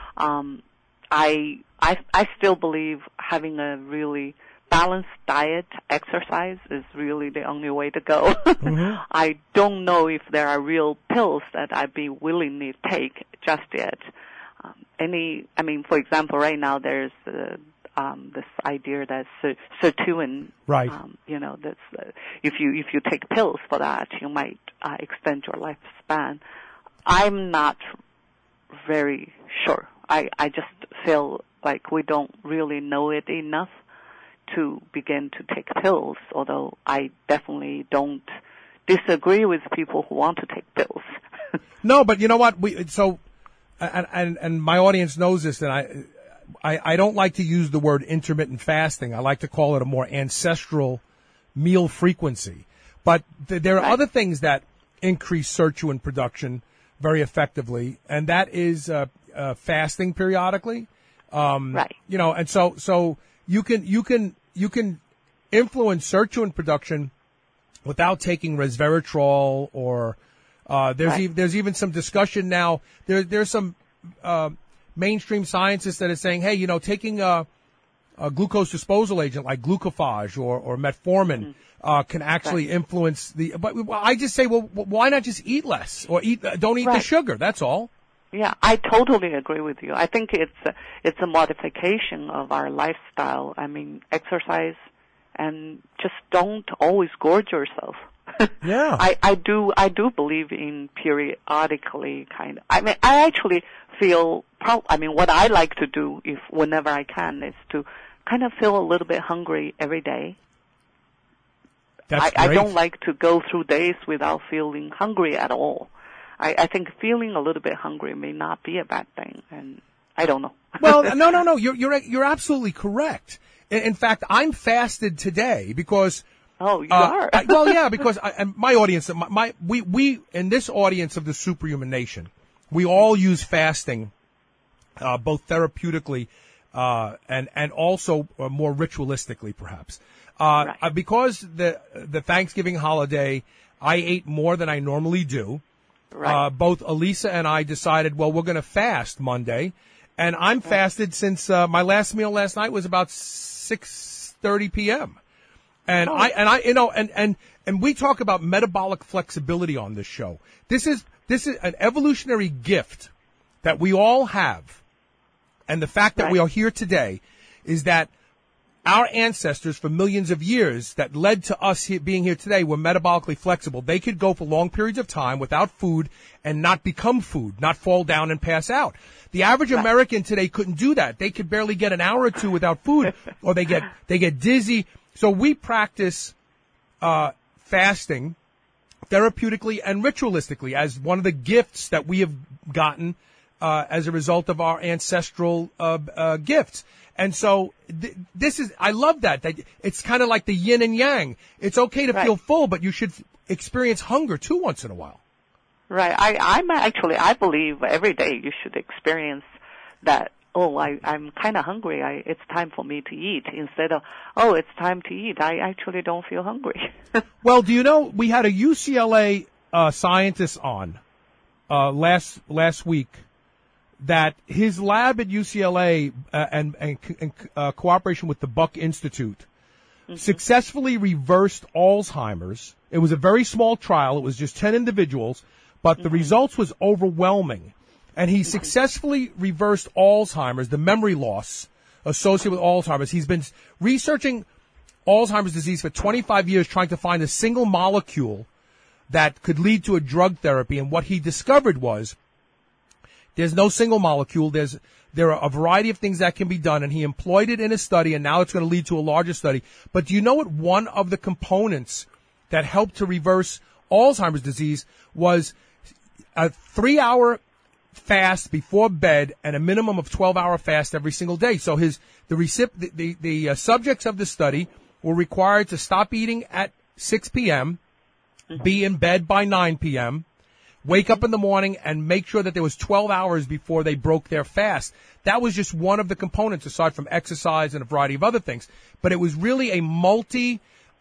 I still believe having a really balanced diet, exercise is really the only way to go. I don't know if there are real pills that I'd be willing to take just yet. For example, right now there's this idea that sirtuin, right? If you take pills for that, you might extend your lifespan. I'm not very sure. I just feel like we don't really know it enough to begin to take pills, although I definitely don't disagree with people who want to take pills. No, but you know what? And my audience knows this, and I don't like to use the word intermittent fasting. I like to call it a more ancestral meal frequency. But there are other things that increase sirtuin production very effectively, and that is fasting periodically. Right. You know, and so you can influence sirtuin production without taking resveratrol or there's even some discussion now. There's some mainstream scientists that are saying, hey, you know, taking a glucose disposal agent like glucophage or metformin can actually influence the. But I just say, well, why not just eat less or don't eat the sugar? That's all. Yeah, I totally agree with you. I think it's a modification of our lifestyle. I mean, exercise and just don't always gorge yourself. Yeah. I do believe in periodically kind of. I mean, I actually feel what I like to do whenever I can is to kind of feel a little bit hungry every day. That's great. I don't like to go through days without feeling hungry at all. I think feeling a little bit hungry may not be a bad thing, and I don't know. Well, no. You're absolutely correct. In fact, I'm fasted today because. Oh, you are? Well, yeah, because my audience, we in this audience of the Superhuman Nation, we all use fasting, both therapeutically, and also more ritualistically, perhaps. Right. Because the Thanksgiving holiday, I ate more than I normally do. Right. Both Elisa and I decided, well, we're going to fast Monday, and I'm fasted since my last meal last night was about 6:30 p.m. And and we talk about metabolic flexibility on this show. This is an evolutionary gift that we all have. And the fact that we are here today is that our ancestors for millions of years that led to us being here today were metabolically flexible. They could go for long periods of time without food and not become food, not fall down and pass out. The average American today couldn't do that. They could barely get an hour or two without food, or they get dizzy. So we practice fasting therapeutically and ritualistically as one of the gifts that we have gotten as a result of our ancestral gifts. And so this is, I love that it's kind of like the yin and yang. It's okay to feel full, but you should experience hunger too once in a while. Right. I believe every day you should experience that. Oh, I'm kind of hungry. It's time for me to eat, instead of, oh, it's time to eat. I actually don't feel hungry. Well, do you know, we had a UCLA scientist on last week that his lab at UCLA and cooperation with the Buck Institute successfully reversed Alzheimer's. It was a very small trial. It was just 10 individuals, but the results was overwhelming. And he successfully reversed Alzheimer's, the memory loss associated with Alzheimer's. He's been researching Alzheimer's disease for 25 years, trying to find a single molecule that could lead to a drug therapy. And what he discovered was there's no single molecule. There are a variety of things that can be done, and he employed it in a study, and now it's going to lead to a larger study. But do you know what one of the components that helped to reverse Alzheimer's disease was? A 3-hour fast before bed and a minimum of 12-hour fast every single day. So the subjects of the study were required to stop eating at 6 p.m., be in bed by 9 p.m., wake up in the morning, and make sure that there was 12 hours before they broke their fast. That was just one of the components, aside from exercise and a variety of other things. But it was really a multi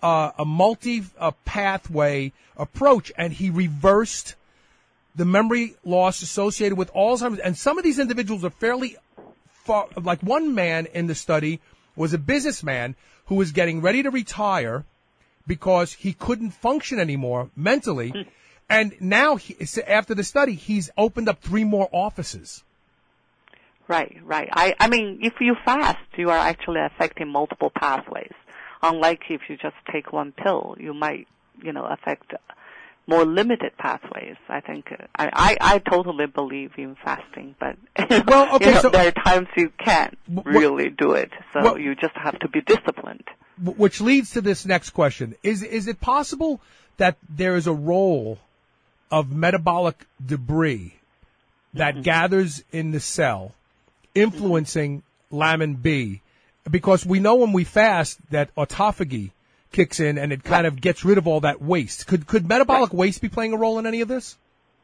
pathway approach, and he reversed the memory loss associated with Alzheimer's. And some of these individuals are fairly far. Like one man in the study was a businessman who was getting ready to retire because he couldn't function anymore mentally. And now, after the study, he's opened up 3 more offices. Right. I mean, if you fast, you are actually affecting multiple pathways. Unlike if you just take one pill, you might, affect more limited pathways. I think I totally believe in fasting, but well, okay, so there are times you can't really do it, so you just have to be disciplined. Which leads to this next question: Is it possible that there is a role of metabolic debris that gathers in the cell, influencing Lamin B? Because we know when we fast that autophagy kicks in and it kind of gets rid of all that waste. Could metabolic waste be playing a role in any of this?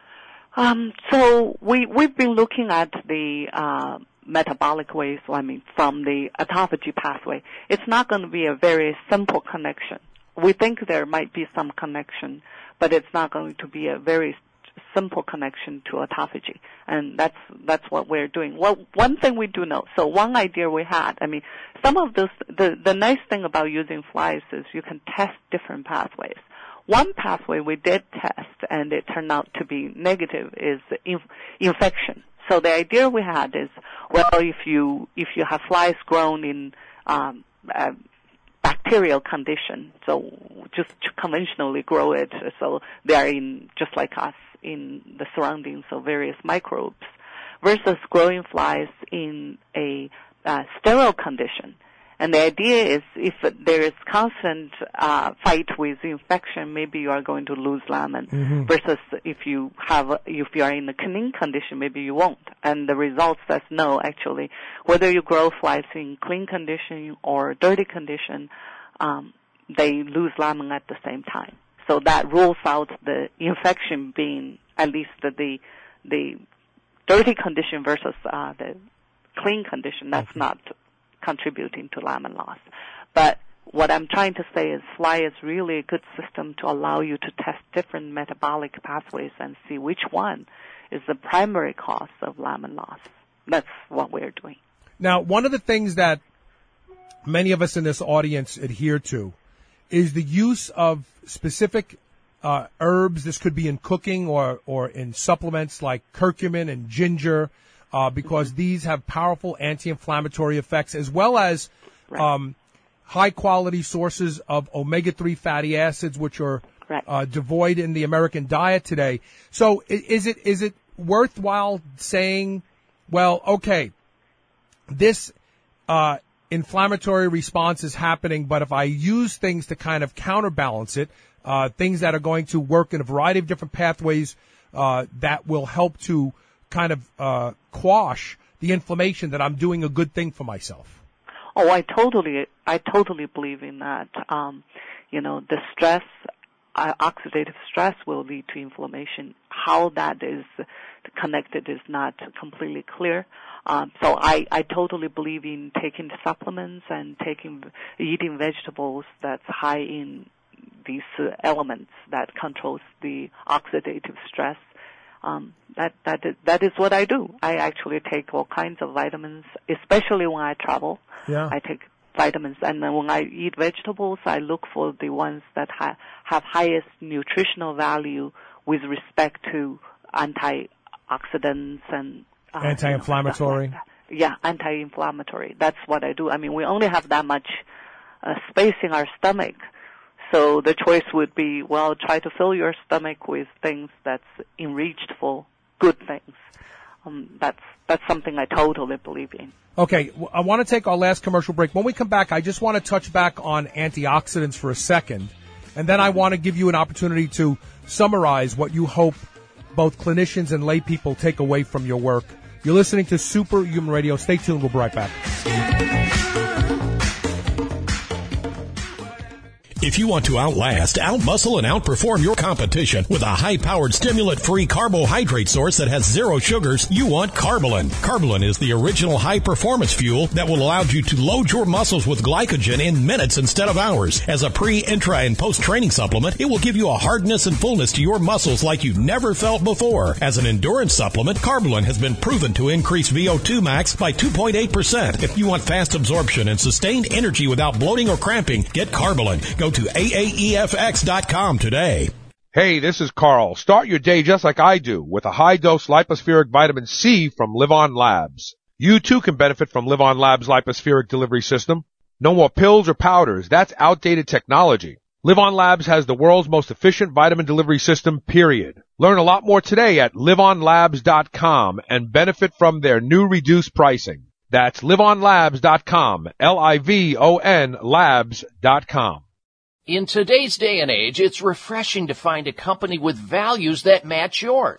So we've been looking at the metabolic waste, from the autophagy pathway. It's not going to be a very simple connection. We think there might be some connection, but it's not going to be a very simple connection to autophagy. And that's what we're doing. Well, one thing we do know, so one idea we had, some of those, the nice thing about using flies is you can test different pathways. One pathway we did test, and it turned out to be negative, is infection. So the idea we had is, if you have flies grown in bacterial condition, so just conventionally grow it, so they are in, just like us, in the surroundings of various microbes, versus growing flies in a sterile condition. And the idea is, if there is constant fight with infection, maybe you are going to lose lamin. Versus if you are in a clean condition, maybe you won't. And the results says no, actually, whether you grow flies in clean condition or dirty condition, they lose lamin at the same time. So that rules out the infection being at least the dirty condition versus the clean condition. That's not contributing to lamin loss. But what I'm trying to say is fly is really a good system to allow you to test different metabolic pathways and see which one is the primary cause of lamin loss. That's what we're doing. Now, one of the things that many of us in this audience adhere to is the use of specific herbs. This could be in cooking or in supplements like curcumin and ginger, because these have powerful anti-inflammatory effects, as well as high-quality sources of omega-3 fatty acids, which are devoid in the American diet today. So is it worthwhile saying, well, okay, this inflammatory response is happening, but if I use things to kind of counterbalance it, things that are going to work in a variety of different pathways that will help to kind of quash the inflammation, that I'm doing a good thing for myself? Oh, I totally believe in that. The stress, oxidative stress will lead to inflammation. How that is connected is not completely clear. So I totally believe in taking supplements and eating vegetables that's high in these elements that controls the oxidative stress. That is what I do. I actually take all kinds of vitamins, especially when I travel. I take vitamins, and then when I eat vegetables, I look for the ones that have highest nutritional value with respect to antioxidants and anti-inflammatory. Anti-inflammatory. That's what I do. We only have that much space in our stomach. So the choice would be, try to fill your stomach with things that's enriched for good things. That's something I totally believe in. Okay, I want to take our last commercial break. When we come back, I just want to touch back on antioxidants for a second, and then I want to give you an opportunity to summarize what you hope both clinicians and lay people take away from your work. You're listening to Superhuman Radio. Stay tuned. We'll be right back. If you want to outlast, outmuscle, and outperform your competition with a high-powered, stimulant-free carbohydrate source that has zero sugars, you want Carbolin. Carbolin is the original high-performance fuel that will allow you to load your muscles with glycogen in minutes instead of hours. As a pre, intra, and post-training supplement, it will give you a hardness and fullness to your muscles like you never felt before. As an endurance supplement, Carbolin has been proven to increase VO2 max by 2.8%. If you want fast absorption and sustained energy without bloating or cramping, get Carbolin. Go to AAEFX.com today. Hey, this is Carl. Start your day just like I do with a high-dose lipospheric vitamin C from Live On Labs. You too can benefit from Live On Labs' lipospheric delivery system. No more pills or powders. That's outdated technology. Live On Labs has the world's most efficient vitamin delivery system, period. Learn a lot more today at liveonlabs.com and benefit from their new reduced pricing. That's liveonlabs.com, Livon labs.com. In today's day and age, it's refreshing to find a company with values that match yours.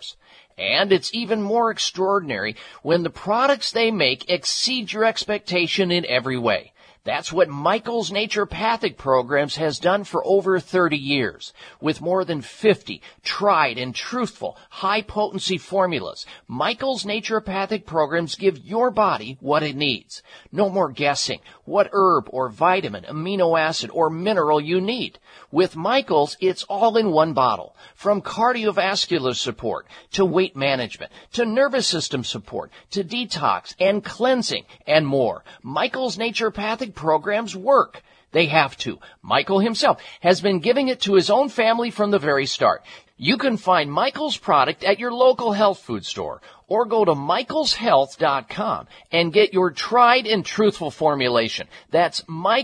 And it's even more extraordinary when the products they make exceed your expectation in every way. That's what Michael's Naturopathic Programs has done for over 30 years. With more than 50 tried and truthful high-potency formulas, Michael's Naturopathic Programs give your body what it needs. No more guessing what herb or vitamin, amino acid, or mineral you need. With Michael's, it's all in one bottle. From cardiovascular support, to weight management, to nervous system support, to detox and cleansing, and more. Michael's Naturopathic Programs work. They have to. Michael himself has been giving it to his own family from the very start. You can find Michael's product at your local health food store or go to michaelshealth.com and get your tried and truthful formulation. That's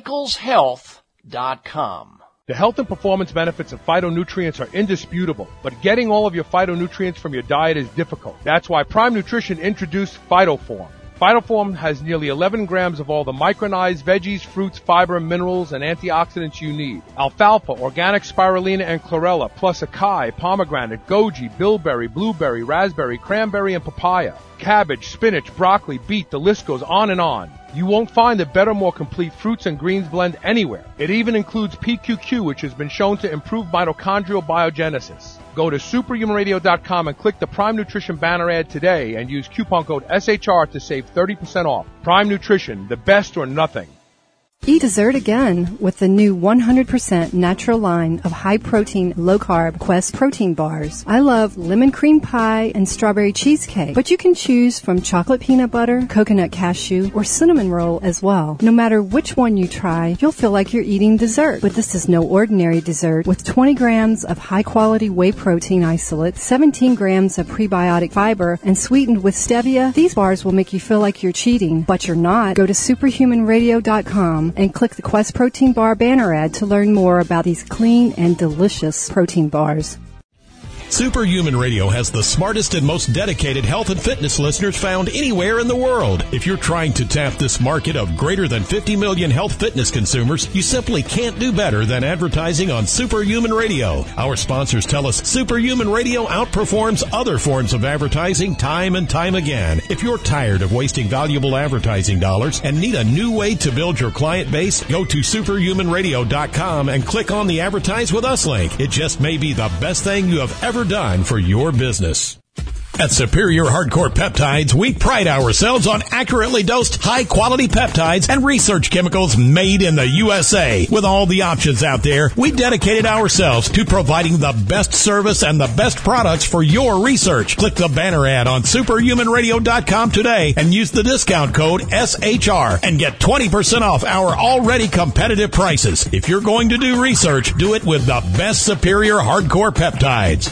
michaelshealth.com. The health and performance benefits of phytonutrients are indisputable, but getting all of your phytonutrients from your diet is difficult. That's why Prime Nutrition introduced PhytoForm. PhytoForm has nearly 11 grams of all the micronized veggies, fruits, fiber, minerals, and antioxidants you need. Alfalfa, organic spirulina, and chlorella, plus acai, pomegranate, goji, bilberry, blueberry, raspberry, cranberry, and papaya. Cabbage, spinach, broccoli, beet, the list goes on and on. You won't find a better, more complete fruits and greens blend anywhere. It even includes PQQ, which has been shown to improve mitochondrial biogenesis. Go to superhumanradio.com and click the Prime Nutrition banner ad today and use coupon code SHR to save 30% off. Prime Nutrition, the best or nothing. Eat dessert again with the new 100% natural line of high-protein, low-carb Quest protein bars. I love lemon cream pie and strawberry cheesecake, but you can choose from chocolate peanut butter, coconut cashew, or cinnamon roll as well. No matter which one you try, you'll feel like you're eating dessert. But this is no ordinary dessert. With 20 grams of high-quality whey protein isolate, 17 grams of prebiotic fiber, and sweetened with stevia, these bars will make you feel like you're cheating, but you're not. Go to superhumanradio.com and click the Quest Protein Bar banner ad to learn more about these clean and delicious protein bars. Superhuman Radio has the smartest and most dedicated health and fitness listeners found anywhere in the world. If you're trying to tap this market of greater than 50 million health fitness consumers, you simply can't do better than advertising on Superhuman Radio. Our sponsors tell us Superhuman Radio outperforms other forms of advertising time and time again. If you're tired of wasting valuable advertising dollars and need a new way to build your client base, go to superhumanradio.com and click on the Advertise With Us link. It just may be the best thing you have ever done for your business. At Superior Hardcore Peptides, we pride ourselves on accurately dosed, high-quality peptides and research chemicals made in the USA. With all the options out there, we dedicated ourselves to providing the best service and the best products for your research. Click the banner ad on superhumanradio.com today and use the discount code SHR and get 20% off our already competitive prices. If you're going to do research, do it with the best Superior Hardcore Peptides.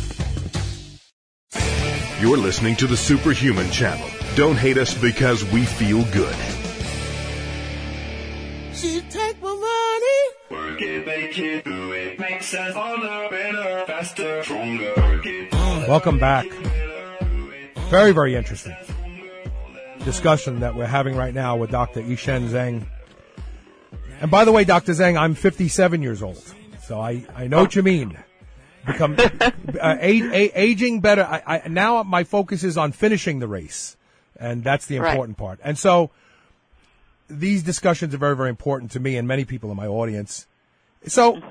You're listening to the Superhuman Channel. Don't hate us because we feel good. She take my money. Work it, make it, do it. Makes us harder, better, faster, stronger. Welcome back. Very, very interesting discussion that we're having right now with Dr. Yishen Zheng. And by the way, Dr. Zheng, I'm 57 years old, so I know what you mean. Become aging better. Now my focus is on finishing the race, and that's the important part. And so these discussions are very, very important to me and many people in my audience. So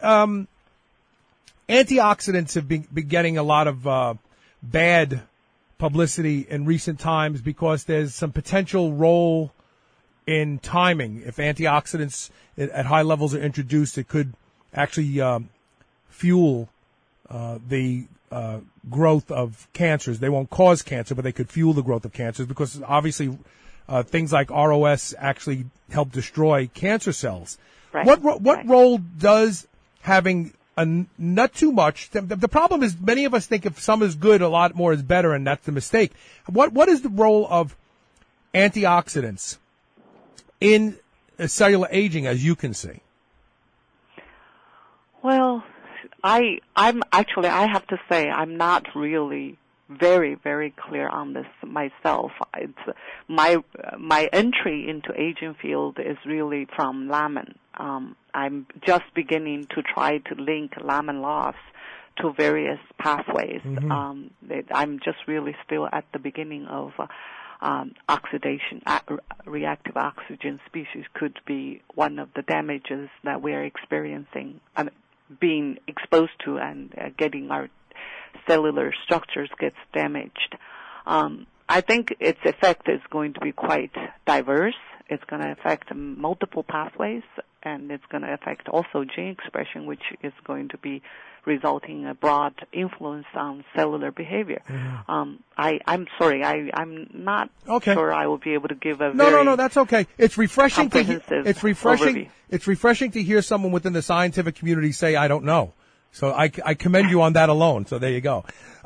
antioxidants have been getting a lot of bad publicity in recent times because there's some potential role in timing. If antioxidants at high levels are introduced, it could actually fuel the growth of cancers. They won't cause cancer, but they could fuel the growth of cancers because obviously things like ROS actually help destroy cancer cells. Right. What role does having not too much? The problem is many of us think if some is good, a lot more is better, and that's the mistake. What is the role of antioxidants in cellular aging, as you can see? Well, I have to say I'm not really very, very clear on this myself. It's my entry into aging field is really from Laman. I'm just beginning to try to link Laman loss to various pathways. Mm-hmm. I'm just really still at the beginning of oxidation. Reactive oxygen species could be one of the damages that we are experiencing, being exposed to, and getting our cellular structures gets damaged. I think its effect is going to be quite diverse. It's going to affect multiple pathways, and it's going to affect also gene expression, which is going to be resulting in a broad influence on cellular behavior. Mm-hmm. I'm sorry, I'm not okay. sure I will be able to give a No, that's okay. It's refreshing it's refreshing to hear someone within the scientific community say, I don't know. So I commend you on that alone. So there you go.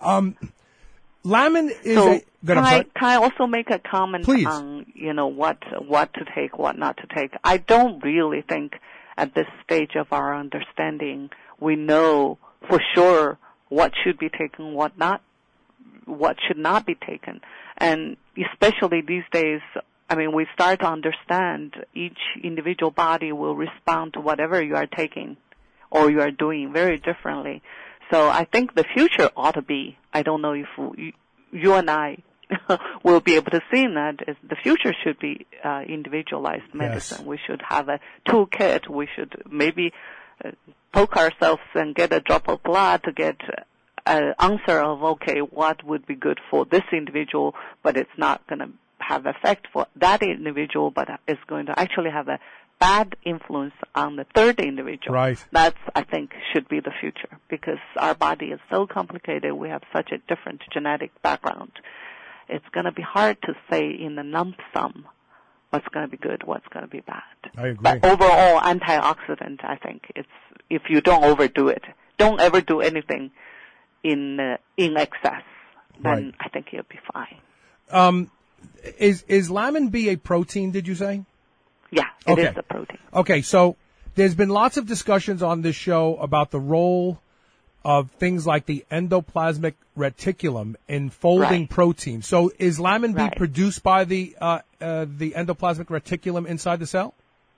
Lamin is can I also make a comment Please. on, what to take, what not to take? I don't really think at this stage of our understanding we know for sure what should be taken, what should not be taken. And especially these days, we start to understand each individual body will respond to whatever you are taking or you are doing very differently. So I think the future ought to be, I don't know if you and I will be able to see that, the future should be individualized medicine. Yes. We should have a toolkit. We should maybe poke ourselves and get a drop of blood to get an answer of, okay, what would be good for this individual, but it's not going to have effect for that individual, but it's going to actually have a bad influence on the third individual. Right. That's, I think, should be the future, because our body is so complicated. We have such a different genetic background. It's going to be hard to say in the lump sum what's going to be good, what's going to be bad. I agree. But overall, antioxidant, I think, if you don't overdo it, don't ever do anything in excess, then right. I think you'll be fine. Is Lamin B a protein, did you say? Yeah, it is a protein. Okay, so there's been lots of discussions on this show about the role of things like the endoplasmic reticulum in folding protein. So is Lamin B produced by the endoplasmic reticulum inside the cell?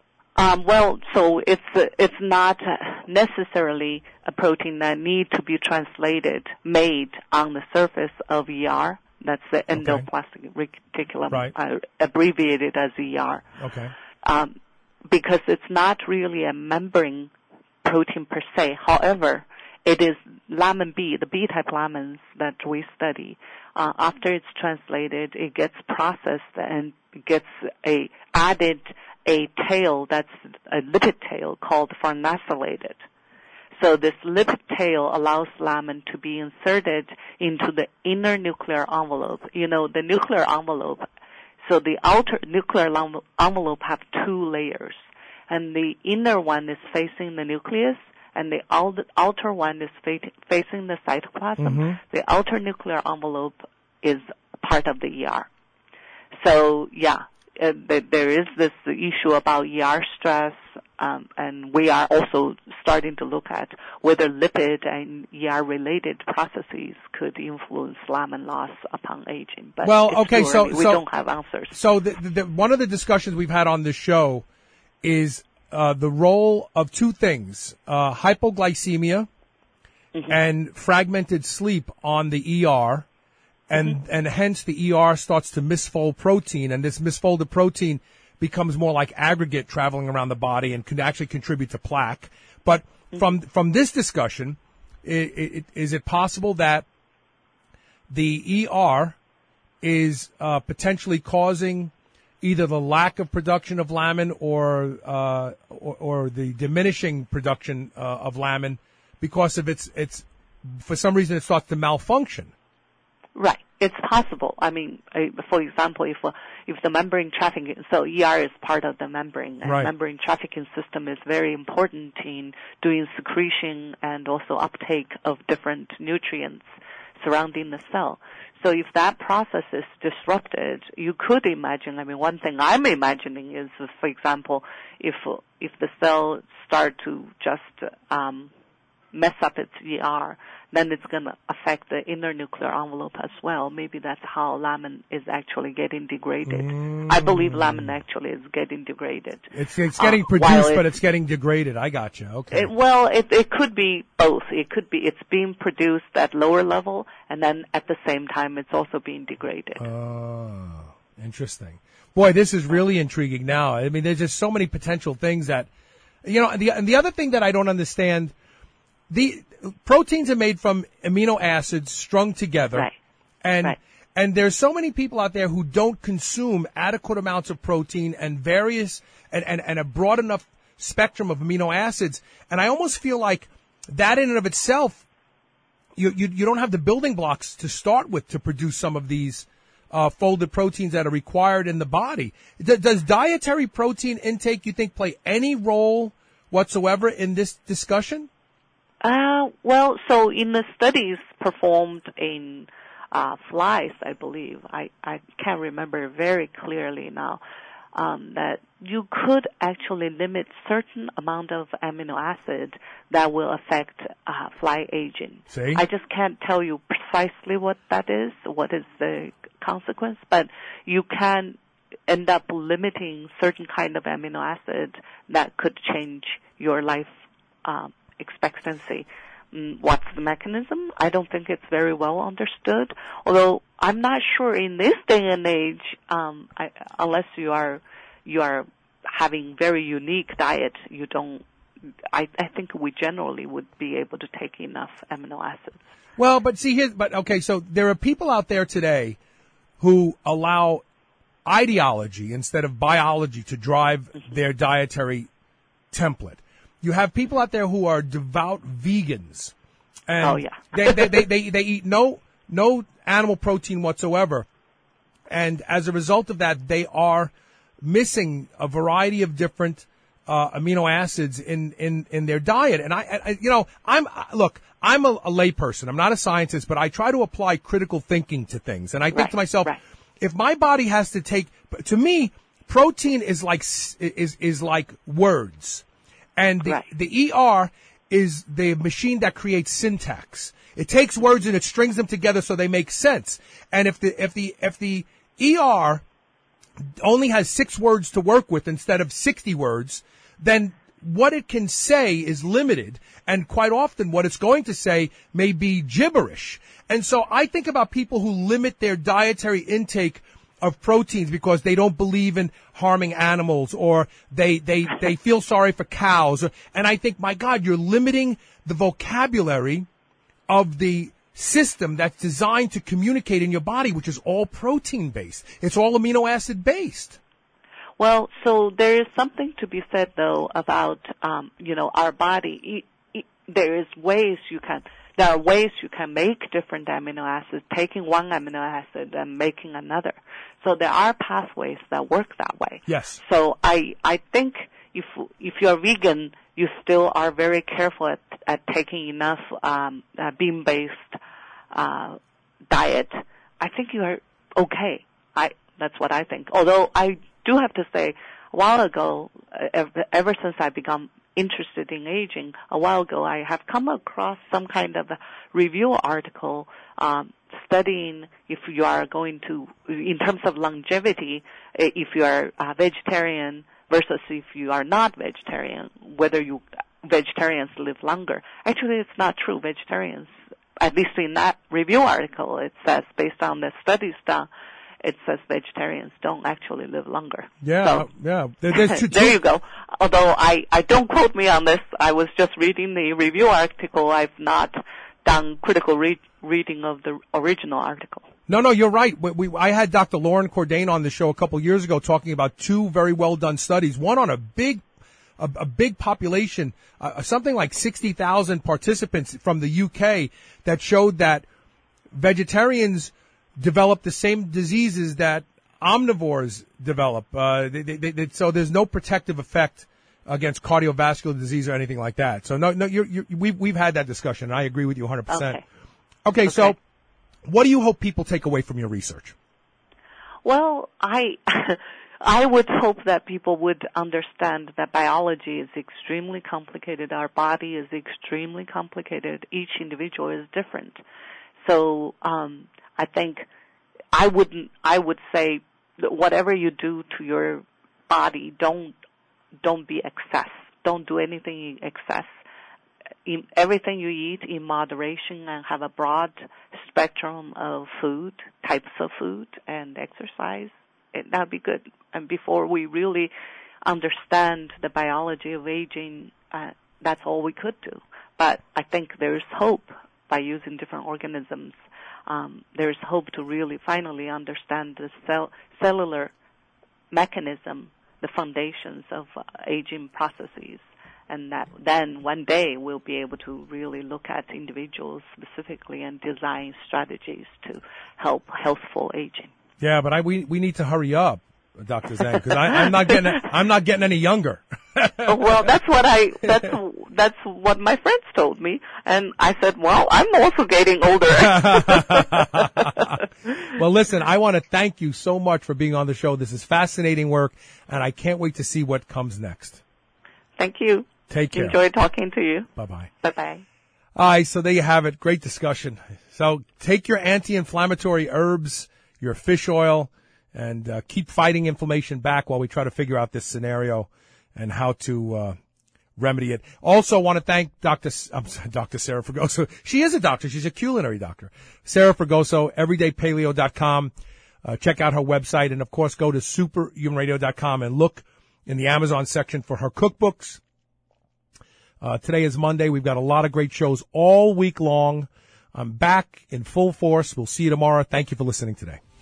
So it's not necessarily a protein that needs to be made on the surface of ER. That's the endoplasmic reticulum, abbreviated as ER. Okay. Because it's not really a membrane protein per se. However, it is Lamin B, the B-type lamins that we study. After it's translated, it gets processed and gets added a tail that's a lipid tail called farnesylated. So this lipid tail allows lamin to be inserted into the inner nuclear envelope. The nuclear envelope. So the outer nuclear envelope have two layers, and the inner one is facing the nucleus, and the outer one is facing the cytoplasm. Mm-hmm. The outer nuclear envelope is part of the ER. So there is this issue about ER stress, and we are also starting to look at whether lipid and ER-related processes could influence lamin loss upon aging. But we don't have answers. So one of the discussions we've had on this show is the role of two things, hypoglycemia and fragmented sleep on the ER, and hence the ER starts to misfold protein, and this misfolded protein becomes more like aggregate traveling around the body and can actually contribute to plaque. But from this discussion, is it possible that the ER is potentially causing either the lack of production of lamin or the diminishing production of lamin because of its for some reason it starts to malfunction? Right. It's possible. For example, if the membrane trafficking, so ER is part of the membrane, and membrane trafficking system is very important in doing secretion and also uptake of different nutrients surrounding the cell. So if that process is disrupted, you could imagine, one thing I'm imagining is, for example, if the cell start to just mess up its ER, then it's going to affect the inner nuclear envelope as well. Maybe that's how lamin is actually getting degraded. I believe lamin actually is getting degraded. It's getting produced, but it's getting degraded. I got you. Okay. It could be both. It could be it's being produced at lower level, and then at the same time it's also being degraded. Oh, interesting. Boy, this is really intriguing now. I mean, there's just so many potential things that, and the other thing that I don't understand, the proteins are made from amino acids strung together. Right. And there's so many people out there who don't consume adequate amounts of protein and and a broad enough spectrum of amino acids. And I almost feel like that in and of itself, you don't have the building blocks to start with to produce some of these folded proteins that are required in the body. Does dietary protein intake, you think, play any role whatsoever in this discussion? Well, so in the studies performed in flies, I believe, I can't remember very clearly now, that you could actually limit certain amount of amino acid that will affect fly aging. See? I just can't tell you precisely what that is, what is the consequence, but you can end up limiting certain kind of amino acid that could change your life expectancy. What's the mechanism? I don't think it's very well understood, although I'm not sure in this day and age, unless you are having very unique diet, I think we generally would be able to take enough amino acids. Well, okay, so there are people out there today who allow ideology instead of biology to drive their dietary template. You have people out there who are devout vegans, and they eat no animal protein whatsoever, and as a result of that, they are missing a variety of different amino acids in their diet. And I'm a layperson. I'm not a scientist, but I try to apply critical thinking to things, and I think to myself, if my body has to take, to me, protein is like words. And the ER is the machine that creates syntax. It takes words and it strings them together so they make sense. And if the ER only has 6 words to work with instead of 60 words, then what it can say is limited. And quite often what it's going to say may be gibberish. And so I think about people who limit their dietary intake of proteins because they don't believe in harming animals, or they feel sorry for cows. And I think, my God, you're limiting the vocabulary of the system that's designed to communicate in your body, which is all protein based. It's all amino acid based. Well, so there is something to be said though about our body. There are ways you can make different amino acids, taking one amino acid and making another. So there are pathways that work that way. Yes. So I think if you're vegan, you still are very careful at taking enough bean-based diet. I think you are okay. That's what I think. Although I do have to say, a while ago, ever since I become interested in aging, a while ago I have come across some kind of a review article studying if you are going to, in terms of longevity, if you are vegetarian versus if you are not vegetarian, whether vegetarians live longer. Actually, it's not true. Vegetarians, at least in that review article, it says, based on the studies done, it says vegetarians don't actually live longer. Yeah, so, There's there you go. Although I don't quote me on this. I was just reading the review article. I've not done critical reading of the original article. No, you're right. I had Dr. Lauren Cordain on the show a couple years ago talking about 2 very well done studies. One on a big population, something like 60,000 participants from the UK, that showed that vegetarians develop the same diseases that omnivores develop. So there's no protective effect against cardiovascular disease or anything like that. So we've had that discussion, and I agree with you 100%. Okay. So what do you hope people take away from your research? Well, I would hope that people would understand that biology is extremely complicated. Our body is extremely complicated. Each individual is different. So I think I would say that whatever you do to your body, don't be excess. Don't do anything in excess. Everything you eat in moderation and have a broad spectrum of food, types of food, and exercise, that'd be good. And before we really understand the biology of aging, that's all we could do. But I think there's hope by using different organisms. There's hope to really finally understand the cellular mechanism, the foundations of aging processes. And that then one day we'll be able to really look at individuals specifically and design strategies to help healthful aging. Yeah, but we need to hurry up, Dr. Zhang, because I'm not getting any younger. Well, that's what my friends told me, and I said, well, I'm also getting older. Well, listen, I want to thank you so much for being on the show. This is fascinating work, and I can't wait to see what comes next. Thank you. Take care. Enjoy talking to you. Bye-bye. Bye-bye. All right, so there you have it. Great discussion. So take your anti-inflammatory herbs, your fish oil, and keep fighting inflammation back while we try to figure out this scenario and how to remedy it. Also want to thank Dr. Sarah Fregoso. She is a doctor. She's a culinary doctor. Sarah Fregoso, everydaypaleo.com. Check out her website. And, of course, go to superhumanradio.com and look in the Amazon section for her cookbooks. Today is Monday. We've got a lot of great shows all week long. I'm back in full force. We'll see you tomorrow. Thank you for listening today.